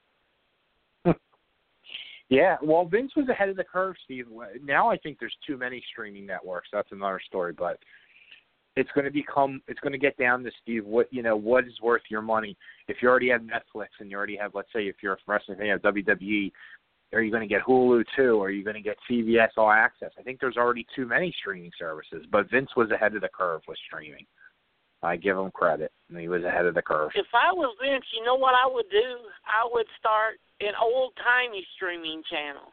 Yeah, well, Vince was ahead of the curve, Steve. Now I think there's too many streaming networks. That's another story, but it's going to become, it's going to get down to, Steve, what, you know, what is worth your money? If you already have Netflix and you already have, let's say, if you're a wrestling fan, you have W W E, are you going to get Hulu too? Or are you going to get C B S All Access? I think there's already too many streaming services, but Vince was ahead of the curve with streaming. I give him credit. And he was ahead of the curve. If I was Vince, you know what I would do? I would start an old-timey streaming channel.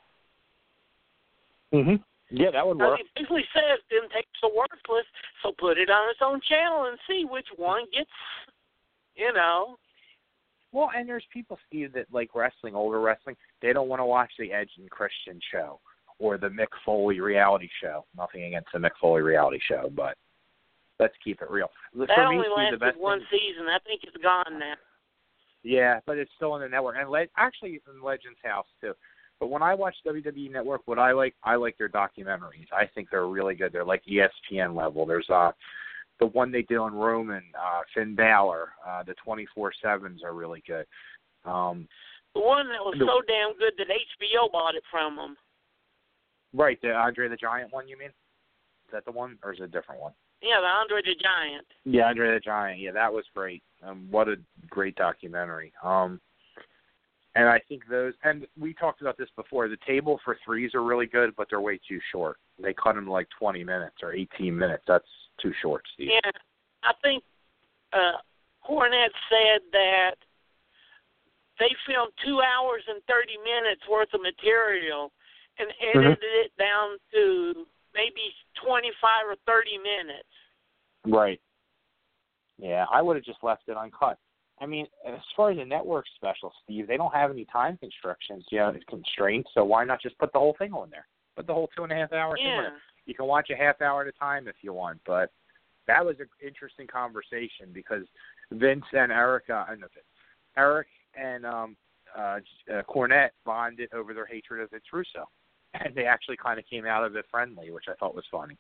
Mm-hmm. Yeah, that would work. He basically says them tapes are worthless, so put it on its own channel and see which one gets, you know. Well, and there's people, Steve, that like wrestling, older wrestling, they don't want to watch the Edge and Christian show or the Mick Foley reality show. Nothing against the Mick Foley reality show, but let's keep it real. That For only me, Steve, lasted the best one thing, season. I think it's gone now. Yeah, but it's still on the network. And le- actually, it's in Legends House, too. But when I watch W W E Network, what I like, I like their documentaries. I think they're really good. They're like E S P N level. There's uh, the one they did on Roman, uh, Finn Balor, uh, the twenty-four sevens are really good. Um, the one that was the, so damn good that H B O bought it from them. Right, the Andre the Giant one, you mean? Is that the one, or is it a different one? Yeah, the Andre the Giant. Yeah, Andre the Giant. Yeah, that was great. Um, what a great documentary. Um, and I think those, and we talked about this before, the table for threes are really good, but they're way too short. They cut them to like twenty minutes or eighteen minutes. That's too short, Steve. Yeah, I think uh, Cornette said that they filmed two hours and thirty minutes worth of material and edited mm-hmm. it down to maybe twenty-five or thirty minutes. Right. Yeah, I would have just left it uncut. I mean, as far as a network special, Steve, they don't have any time constrictions, you know, constraints, so why not just put the whole thing on there? Put the whole two and a half hour yeah. thing on there. You can watch a half hour at a time if you want, but that was an interesting conversation because Vince and Erica, and Eric and um, uh, uh, Cornette bonded over their hatred of Vince Russo. And they actually kind of came out of it friendly, which I thought was funny.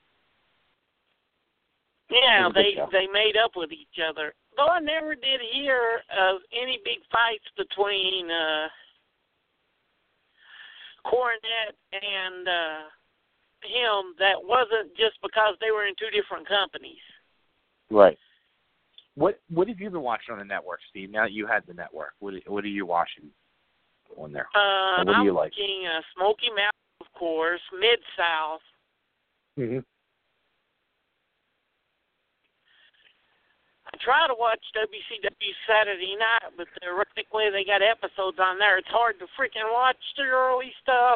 Yeah, they they made up with each other. Though I never did hear of any big fights between uh, Cornette and uh, him, that wasn't just because they were in two different companies. Right. What What have you been watching on the network, Steve? Now that you had the network, what What are you watching on there? Uh, what do I'm you like? watching uh, Smoky Mountain, of course, Mid South. Mm-hmm. I try to watch W C W Saturday night, but theoretically they got episodes on there. It's hard to freaking watch the early stuff.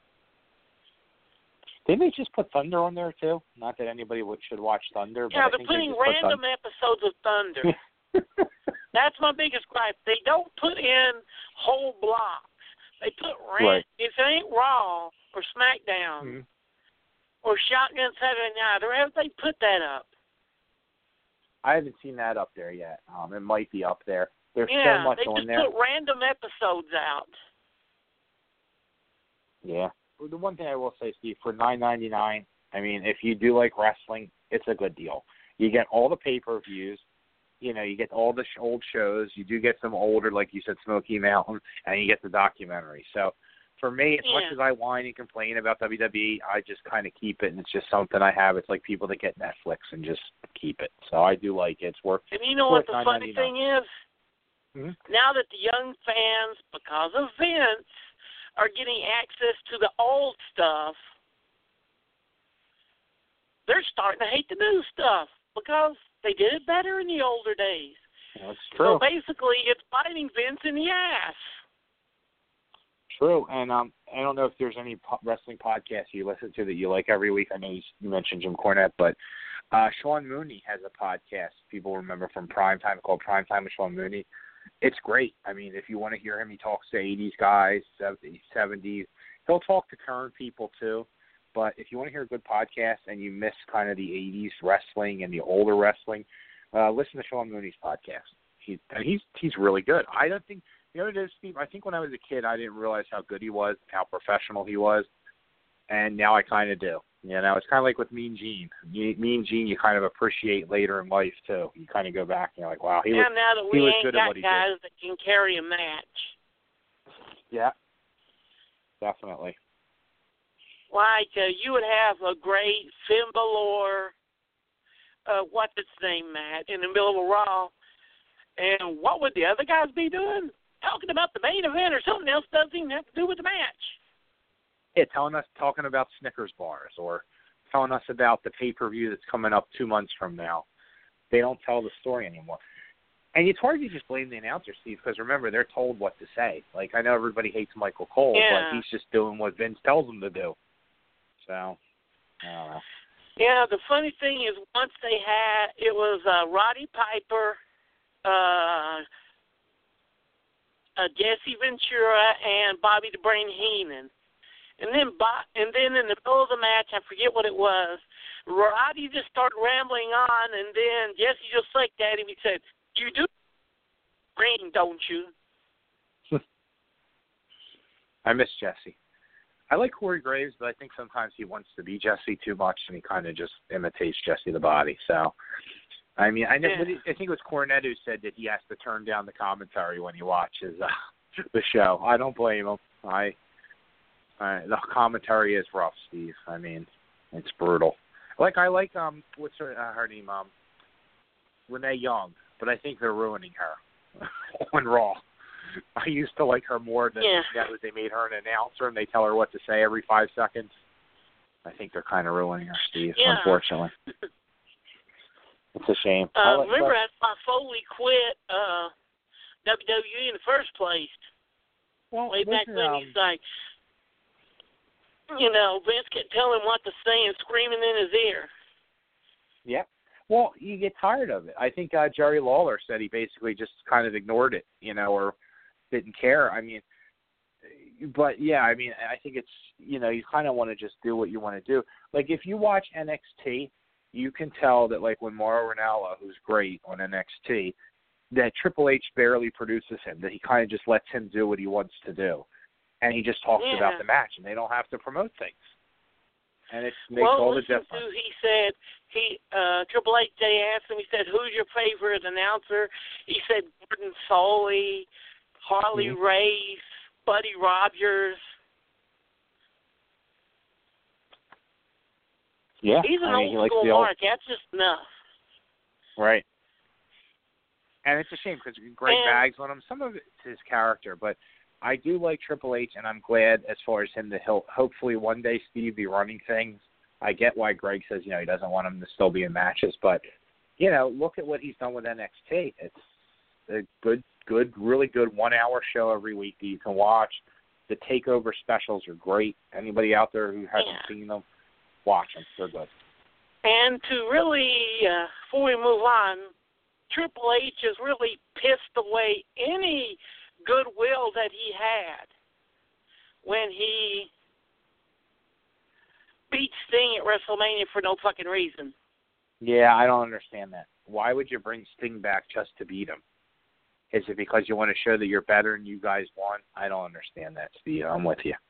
Didn't they just put Thunder on there too? Not that anybody would, should watch Thunder. But Yeah, I they're think putting they just random put episodes of Thunder. That's my biggest gripe. They don't put in whole blocks. They put random. Right. If it ain't Raw or SmackDown mm-hmm. or Shotgun Saturday Night, or have they put that up? I haven't seen that up there yet. Um, it might be up there. There's yeah, so much they on just there. put random episodes out. Yeah. Well, the one thing I will say, Steve, for nine ninety-nine, I mean, if you do like wrestling, it's a good deal. You get all the pay-per-views. You know, you get all the sh- old shows. You do get some older, like you said, Smoky Mountain, and you get the documentary. So, for me, as yeah. much as I whine and complain about W W E, I just kind of keep it, and it's just something I have. It's like people that get Netflix and just keep it. So I do like it. It's worth. And you know what the funny thing is? Mm-hmm. Now that the young fans, because of Vince, are getting access to the old stuff, they're starting to hate the new stuff because they did it better in the older days. That's true. So basically, it's biting Vince in the ass. True, and um, I don't know if there's any po- wrestling podcasts you listen to that you like every week. I know you, you mentioned Jim Cornette, but uh, Sean Mooney has a podcast people remember from Primetime called Primetime with Sean Mooney. It's great. I mean, if you want to hear him, he talks to eighties guys, seventies. He'll talk to current people too. But if you want to hear a good podcast and you miss kind of the eighties wrestling and the older wrestling, uh, listen to Sean Mooney's podcast. He, and he's he's really good. I don't think the other day, Steve, I think when I was a kid, I didn't realize how good he was, how professional he was, and now I kind of do. You know, it's kind of like with Mean Gene. You, Mean Gene, you kind of appreciate later in life too. You kind of go back and you're like, wow, he yeah, was now that he we was ain't good at got what he guys did. that can carry a match. Yeah, definitely. Like uh, you would have a great Finn Balor, uh, what's its name, Matt, in the middle of a Raw, and what would the other guys be doing? Talking about the main event or something else doesn't even have to do with the match. Yeah, telling us, talking about Snickers bars or telling us about the pay-per-view that's coming up two months from now. They don't tell the story anymore. And it's hard to just blame the announcer, Steve, because remember, they're told what to say. Like, I know everybody hates Michael Cole, Yeah. but he's just doing what Vince tells him to do. So, I don't know. Yeah, the funny thing is once they had, it was uh, Roddy Piper, uh, uh, Jesse Ventura, and Bobby the Brain Heenan. And then, and then in the middle of the match, I forget what it was, Roddy just started rambling on, and then Jesse just looked at him. He said, "You do ring, don't you?" I miss Jesse. I like Corey Graves, but I think sometimes he wants to be Jesse too much, and he kind of just imitates Jesse the Body. So, I mean, I, know, Yeah. I think it was Cornette who said that he has to turn down the commentary when he watches uh, the show. I don't blame him. I, I the commentary is rough, Steve. I mean, it's brutal. Like I like um, what's her, uh, her name? Um, Renee Young, but I think they're ruining her on Raw. I used to like her more than Yeah. that. Was they made her an announcer and they tell her what to say every five seconds. I think they're kind of ruining her, Steve. Yeah. Unfortunately, it's a shame. I Uh, like- remember, but- that's why Foley quit uh, W W E in the first place. well, Way back listen, when um, he's like, you know, Vince kept telling him what to say and screaming in his ear. yeah. Well, you get tired of it. I think uh, Jerry Lawler said he basically just kind of ignored it, you know, or didn't care. I mean, but yeah, I mean, I think it's, you know, you kind of want to just do what you want to do. Like if you watch N X T, you can tell that like when Mauro Ranallo, who's great on N X T, that Triple H barely produces him, that he kind of just lets him do what he wants to do. And he just talks Yeah. about the match, and they don't have to promote things. And it makes well, all the listen difference. to, he said, he, uh, Triple H, they asked him, he said, who's your favorite announcer? He said, Gordon Soley, Harley Mhm. Race, Buddy Rogers. Yeah, He's an I mean, he old likes school the old, mark. That's just enough. right. And it's a shame because great And, bags on him. Some of it's his character, but I do like Triple H, and I'm glad as far as him that he'll hopefully one day Steve be running things. I get why Greg says, you know, he doesn't want him to still be in matches, but, you know, look at what he's done with N X T. It's a good, good, really good one-hour show every week that you can watch. The takeover specials are great. Anybody out there who hasn't yeah. seen them, watch them. They're good. And to really, uh, before we move on, Triple H has really pissed away any goodwill that he had when he beat Sting at WrestleMania for no fucking reason. Yeah, I don't understand that. Why would you bring Sting back just to beat him? Is it because you want to show that you're better and you guys won? I don't understand that, Steve. I'm with you.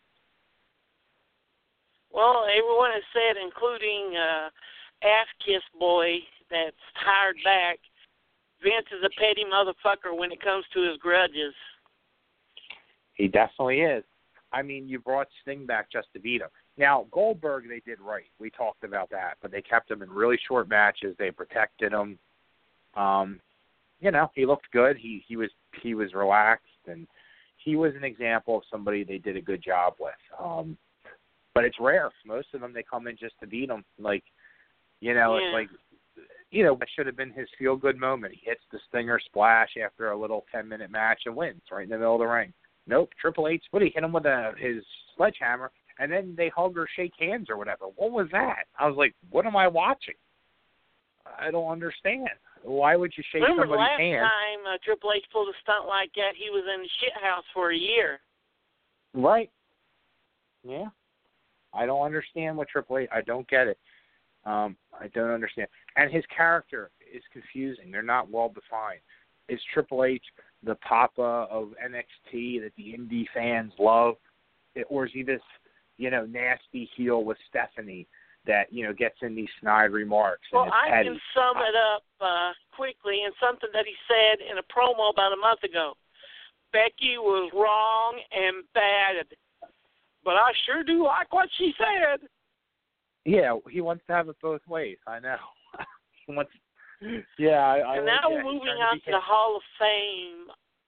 Well, everyone has said, including uh, Ass-Kiss Boy that's hired back, Vince is a petty motherfucker when it comes to his grudges. He definitely is. I mean, you brought Sting back just to beat him. Now, Goldberg, they did right. We talked about that, but they kept him in really short matches. They protected him. Um, you know, he looked good. He he was he was relaxed, and he was an example of somebody they did a good job with. Um, but it's rare. Most of them, they come in just to beat him. Like, you know, yeah. it's like, you know, that should have been his feel-good moment. He hits the Stinger splash after a little ten-minute match and wins right in the middle of the ring. Nope, Triple H, what, he hit him with a, his sledgehammer, and then they hug or shake hands or whatever. What was that? I was like, what am I watching? I don't understand. Why would you shake Remember somebody's last hand? time uh, Triple H pulled a stunt like that, he was in the shit house for a year. Right. Yeah. I don't understand what Triple H, I don't get it. Um, I don't understand. And his character is confusing. They're not well defined. Is Triple H the Papa of N X T that the indie fans love? Or is he this, you know, nasty heel with Stephanie that, you know, gets in these snide remarks? And Well, it's I petty? can sum it up uh, quickly in something that he said in a promo about a month ago. Becky was wrong and bad, but I sure do like what she said. Yeah, he wants to have it both ways. I know. he wants. Yeah, I. I and like now that. moving to on to him. the Hall of Fame.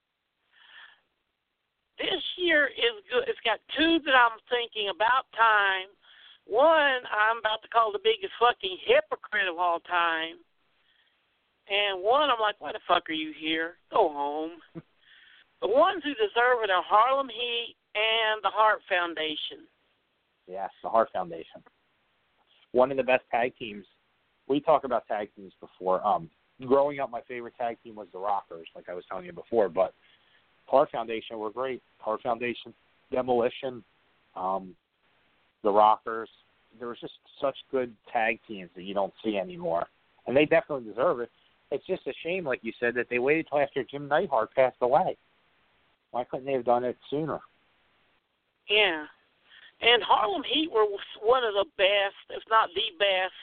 This year is good. It's got two that I'm thinking about time. One, I'm about to call the biggest fucking hypocrite of all time. And one, I'm like, why the fuck are you here? Go home. The ones who deserve it are Harlem Heat and the Hart Foundation. Yes, the Hart Foundation. One of the best tag teams. We talked about tag teams before. Um, growing up, my favorite tag team was the Rockers, like I was telling you before. But Hart Foundation were great. Hart Foundation, Demolition, um, the Rockers. There was just such good tag teams that you don't see anymore. And they definitely deserve it. It's just a shame, like you said, that they waited till after Jim Neidhart passed away. Why couldn't they have done it sooner? Yeah. And Harlem Heat were one of the best, if not the best,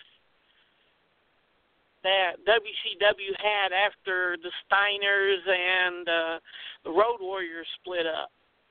that W C W had after the Steiners and uh, the Road Warriors split up.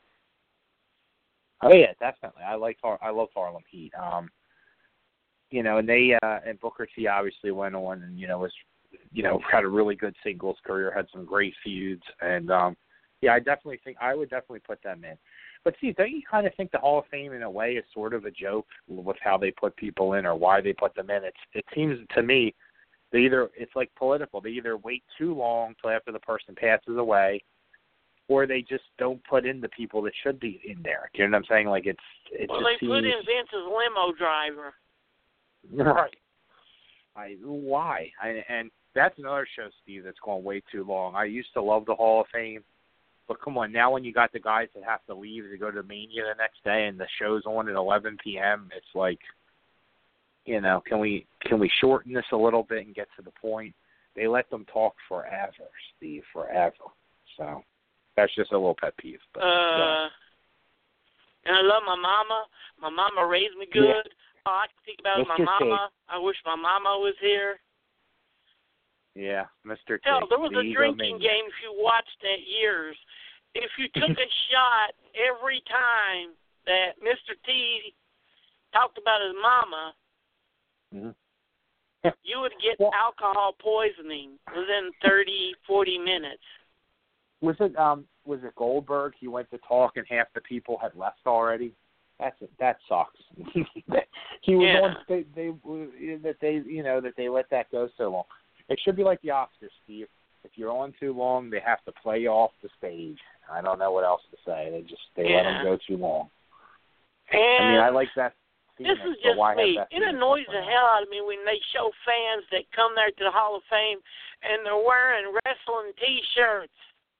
Oh yeah, definitely. I like Har- I love Harlem Heat. Um, you know, and they uh, and Booker T obviously went on and you know was you know had a really good singles career, had some great feuds, and um, yeah, I definitely think I would definitely put them in. But see, don't you kind of think the Hall of Fame in a way is sort of a joke with how they put people in or why they put them in? It's it seems to me they either it's like political. They either wait too long till after the person passes away, or they just don't put in the people that should be in there. Do you know what I'm saying? Like it's it well, just they seems put in Vince's limo driver. right. I why I, and that's another show, Steve, that's going way too long. I used to love the Hall of Fame. But come on, now when you got the guys that have to leave to go to Mania the next day and the show's on at eleven p.m., it's like, you know, can we can we shorten this a little bit and get to the point? They let them talk forever, Steve, forever. So that's just a little pet peeve. But, uh, yeah. And I love my mama. My mama raised me good. Yeah. All I can think about is my Mister mama. T. I wish my mama was here. Yeah, Mister T. Hell, there was the a drinking egomaniac. game if you watched that years. If you took a shot every time that Mister T talked about his mama, Mm-hmm. You would get well, alcohol poisoning within thirty, forty minutes. Was it um was it Goldberg? He went to talk and half the people had left already. That's that sucks. he was yeah. on they, they that they you know that they let that go so long. It should be like the Oscars, Steve. If you're on too long, they have to play you off the stage. I don't know what else to say. They just they yeah. let them go too long. And I mean, I like that. This is just me. It annoys the hell out of me when they show fans that come there to the Hall of Fame and they're wearing wrestling T-shirts.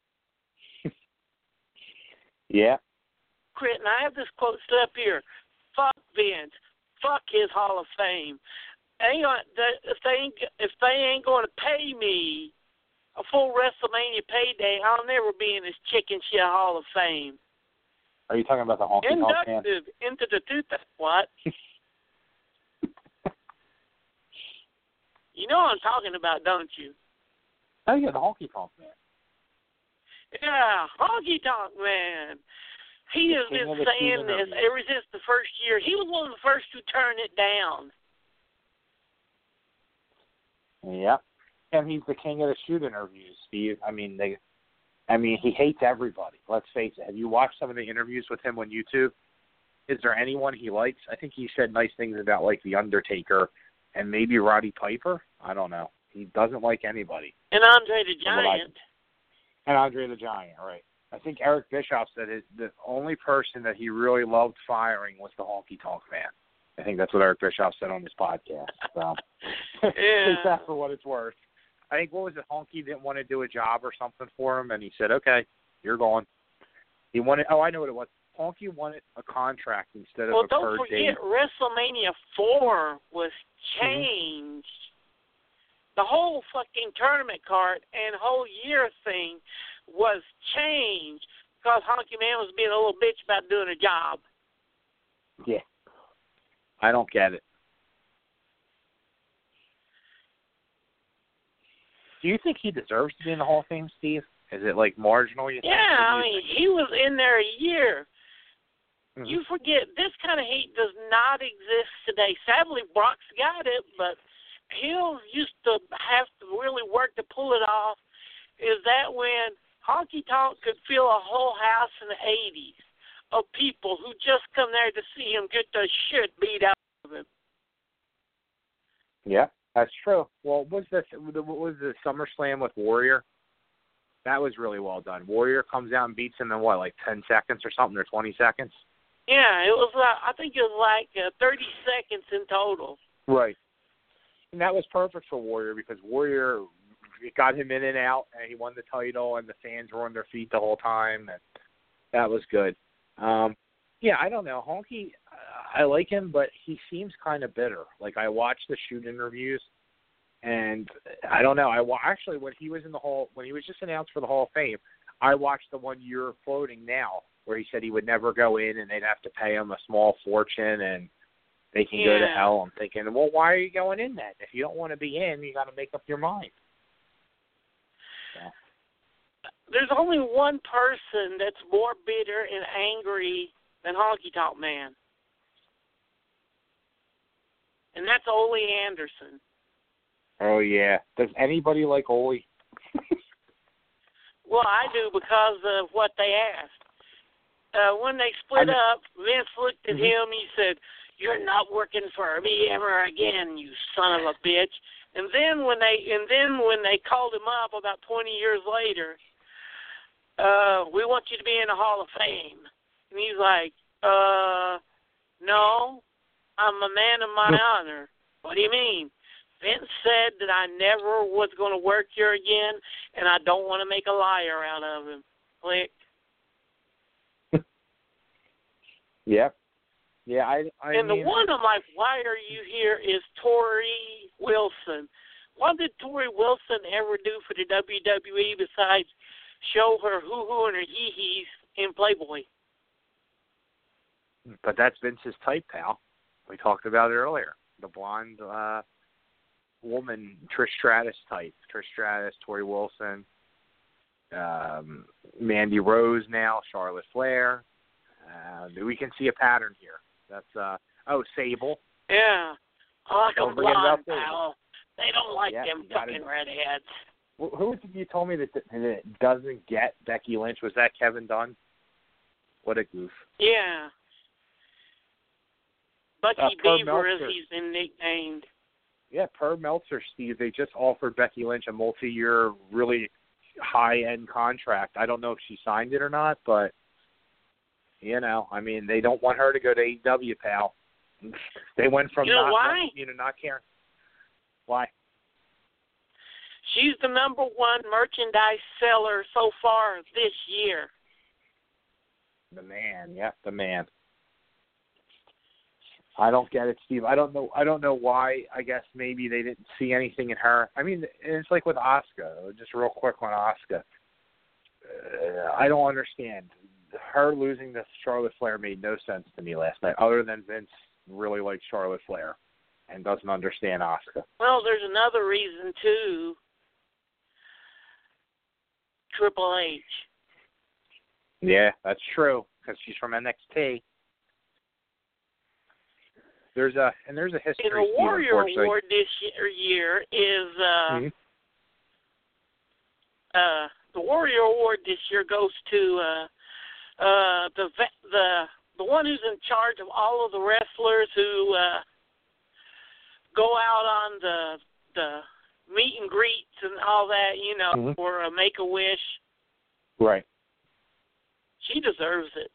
Yeah. Crit, and I have this quote set up here. Fuck Vince. Fuck his Hall of Fame. Ain't gonna, if they ain't if they ain't going to pay me a full WrestleMania payday, I'll never be in this chicken shit Hall of Fame. Are you talking about the honky tonk man? Inducted into the two thousand what? You know what I'm talking about, don't you? Oh yeah, the honky tonk man. Yeah, honky tonk man. He has been saying this ever since the first year. He was one of the first to turn it down. Yeah, and he's the king of the shoot interviews, Steve. I mean, they, I mean, he hates everybody. Let's face it. Have you watched some of the interviews with him on YouTube? Is there anyone he likes? I think he said nice things about like the Undertaker and maybe Roddy Piper. I don't know. He doesn't like anybody. And Andre the Giant. And Andre the Giant, right. I think Eric Bischoff said it, the only person that he really loved firing was the honky tonk man. I think that's what Eric Bischoff said on his podcast. So yeah. take that for what it's worth. I think, what was it, Honky didn't want to do a job or something for him, and he said, okay, you're going. He wanted, oh, I know what it was. Honky wanted a contract instead of well, a per don't forget, date. WrestleMania four was changed. Mm-hmm. The whole fucking tournament card and whole year thing was changed because Honky Man was being a little bitch about doing a job. Yeah. I don't get it. Do you think he deserves to be in the Hall of Fame, Steve? Is it, like, marginal? You yeah, think? I mean, he was in there a year. Mm-hmm. You forget, this kind of heat does not exist today. Sadly, Brock's got it, but Hill used to have to really work to pull it off. Is that when Honky Tonk could fill a whole house in the eighties of people who just come there to see him get the shit beat out of him. Yeah, that's true. Well, what was this? What was the SummerSlam with Warrior? That was really well done. Warrior comes out and beats him in what, like ten seconds or something, or twenty seconds? Yeah, it was. Uh, I think it was like uh, thirty seconds in total. Right. And that was perfect for Warrior because Warrior got him in and out, and he won the title, and the fans were on their feet the whole time, and that was good. Um, yeah, I don't know. Honky, I like him, but he seems kind of bitter. Like, I watched the shoot interviews, and I don't know. I actually, when he was in the Hall, when he was just announced for the Hall of Fame, I watched the one you're floating now, where he said he would never go in, and they'd have to pay him a small fortune, and they can yeah. go to hell. I'm thinking, well, why are you going in then? If you don't want to be in, you got to make up your mind. So. There's only one person that's more bitter and angry than Honky Tonk Man, and that's Ole Anderson. Oh, yeah. Does anybody like Ole? Well, I do because of what they asked. Uh, when they split I mean, up, Vince looked at mm-hmm. him. He said, "You're not working for me ever again, you son of a bitch." And then when they and then when they called him up about twenty years later, uh, we want you to be in the Hall of Fame. And he's like, uh, no, I'm a man of my honor. What do you mean? Vince said that I never was going to work here again, and I don't want to make a liar out of him. Click. Yep. Yeah, I, I And mean, the one I'm like, why are you here, is Tori Wilson. What did Tori Wilson ever do for the W W E besides show her hoo-hoo and her hee-hees in Playboy? But that's Vince's type, pal. We talked about it earlier. The blonde uh, woman, Trish Stratus type. Trish Stratus, Tori Wilson, um, Mandy Rose now, Charlotte Flair. Uh, we can see a pattern here. That's uh oh, Sable. Yeah. I like Don't them forget blonde, about Thier. pal. They don't like Yeah, them you gotta- fucking redheads. Who who was it you told me that, that doesn't get Becky Lynch? Was that Kevin Dunn? What a goof. Yeah. Bucky Uh, per Beaver, as Meltzer. he's been nicknamed. Yeah, per Meltzer, Steve, they just offered Becky Lynch a multi-year, really high-end contract. I don't know if she signed it or not, but, you know, I mean, they don't want her to go to A E W, pal. They went from You know not, why? you know, not caring. Why? She's the number one merchandise seller so far this year. The man, yeah, the man. I don't get it, Steve. I don't know. I don't know why. I guess maybe they didn't see anything in her. I mean, it's like with Asuka. Just real quick on Asuka. Uh, I don't understand. Her losing to Charlotte Flair made no sense to me last night, other than Vince really likes Charlotte Flair and doesn't understand Asuka. Well, there's another reason, too. Triple H. Yeah, that's true, because she's from N X T. There's a and there's a history. And the Steve, Warrior unfortunately. Award this year, year is uh, Mhm. uh, the Warrior Award this year goes to uh, uh, the ve- the the one who's in charge of all of the wrestlers who uh, go out on the the meet and greets and all that, you know, Mhm. for a Make a Wish. Right. She deserves it.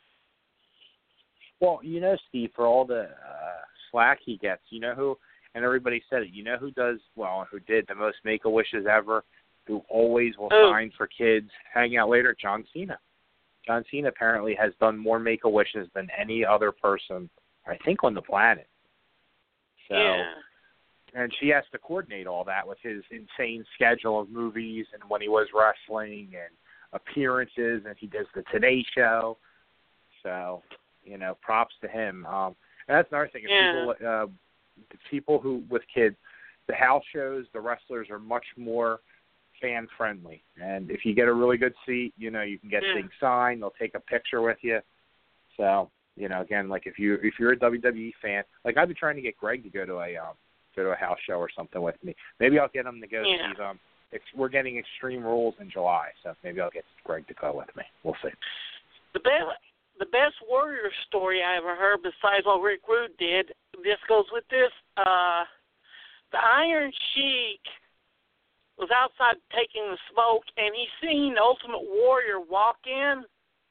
Well, you know, Steve, for all the uh, slack he gets, you know who, and everybody said it, you know who does, well, who did the most Make-A-Wishes ever, who always will Who? sign for kids, hang out later? John Cena. John Cena apparently has done more Make-A-Wishes than any other person, I think, on the planet. So, Yeah. and she has to coordinate all that with his insane schedule of movies and when he was wrestling and appearances, and he does the Today Show. So, you know, props to him. Um, and that's another thing. If Yeah. people, uh, the people who with kids, the house shows, the wrestlers are much more fan friendly. And if you get a really good seat, you know, you can get Yeah. things signed. They'll take a picture with you. So, you know, again, like if you if you're a W W E fan, like I've been trying to get Greg to go to a um, go to a house show or something with me. Maybe I'll get him to go. Yeah. Steve. Um, it's, we're getting Extreme Rules in July, so maybe I'll get Greg to go with me. We'll see. The best, the best Warrior story I ever heard, besides what Rick Rude did, this goes with this. Uh, the Iron Sheik was outside taking the smoke, and he seen the Ultimate Warrior walk in.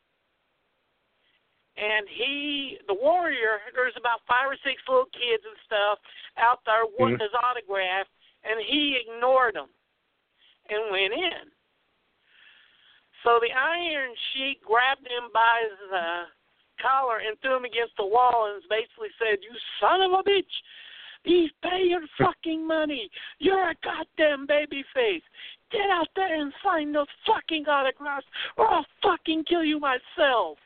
And he, the Warrior, there's about five or six little kids and stuff out there wanting Mhm. his autograph, and he ignored them and went in. So the Iron Sheik grabbed him by his uh, collar and threw him against the wall and basically said, "You son of a bitch, you pay your fucking money. You're a goddamn babyface. Get out there and sign those fucking autographs or I'll fucking kill you myself."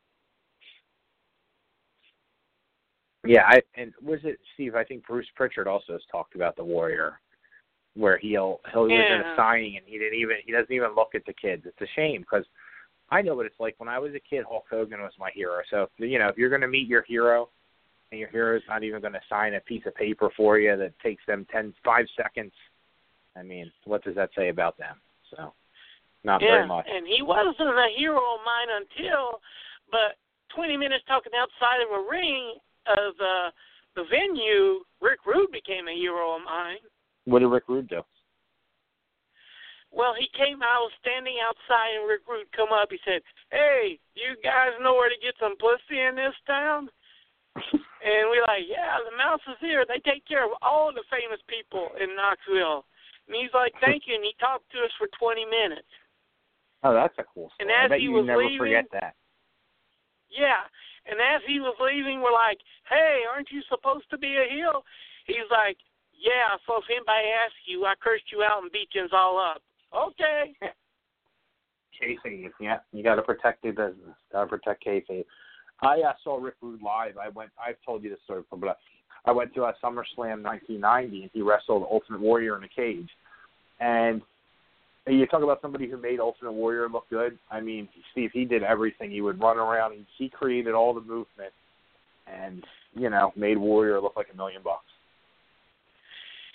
Yeah, I and was it Steve? I think Bruce Pritchard also has talked about the Warrior, where he'll he'll was in a Yeah. signing and he didn't even he doesn't even look at the kids. It's a shame because I know what it's like. When I was a kid, Hulk Hogan was my hero. So you know, if you're going to meet your hero, and your hero's not even going to sign a piece of paper for you that takes them ten five seconds, I mean, what does that say about them? So, not Yeah, very much. and he wasn't a hero of mine until, but twenty minutes talking outside of a ring of uh, the venue, Rick Rude became a hero of mine. What did Rick Rude do? Well, he came, I was standing outside, and Rick Rude come up. He said, "Hey, you guys know where to get some pussy in this town?" And we're like, "Yeah, the Mouse is here. They take care of all the famous people in Knoxville." And he's like, "Thank you." And he talked to us for twenty minutes. Oh, that's a cool story. And as I bet he you was never leaving- forget that. Yeah. And as he was leaving, we're like, "Hey, aren't you supposed to be a heel?" He's like, "Yeah, so if anybody asks you, I cursed you out and beat you all up." Okay. Kayfabe, yeah. You got to protect your business. Got to protect kayfabe. I uh, saw Rick Rude live. I went. I've told you this story before, but I went to a SummerSlam nineteen ninety, and he wrestled Ultimate Warrior in a cage. And you talk about somebody who made Ultimate Warrior look good. I mean, Steve, he did everything. He would run around. He, he created all the movement, and you know, made Warrior look like a million bucks.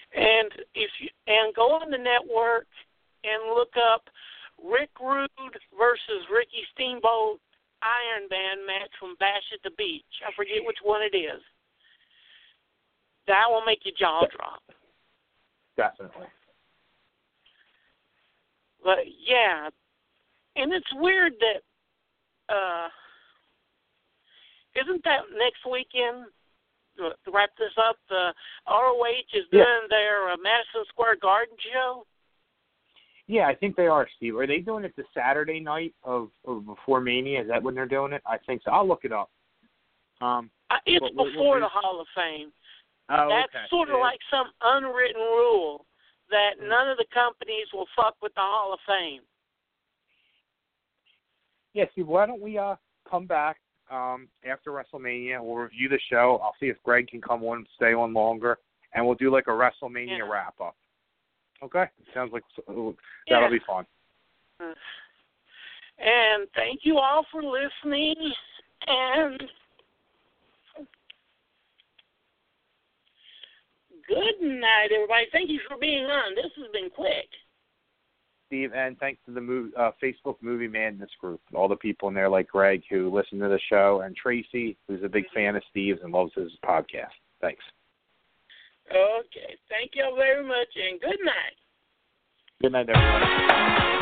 And if you and go on the network and look up Rick Rude versus Ricky Steamboat Iron Man match from Bash at the Beach. I forget which one it is. That will make your jaw drop. Definitely. But yeah, and it's weird that uh, isn't that next weekend? To wrap this up, the R O H is doing yeah. their uh, Madison Square Garden show. Yeah, I think they are, Steve. Are they doing it the Saturday night of, of before Mania? Is that when they're doing it? I think so. I'll look it up. Um, uh, it's what, before what, what, the Hall of Fame. Oh, That's okay. sort of yeah. like some unwritten rule that mm. none of the companies will fuck with the Hall of Fame. Yeah, Steve, why don't we uh, come back um, after WrestleMania? We'll review the show. I'll see if Greg can come on and stay on longer, and we'll do like a WrestleMania yeah. wrap-up. Okay? Sounds like that'll yeah. be fun. And thank you all for listening, and good night, everybody. Thank you for being on. This has been quick. Steve, and thanks to the movie, uh, Facebook Movie Madness group, all the people in there like Greg who listen to the show, and Tracy, who's a big fan of Steve's and loves his podcast. Thanks. Okay. Thank you all very much, and good night. Good night, everybody.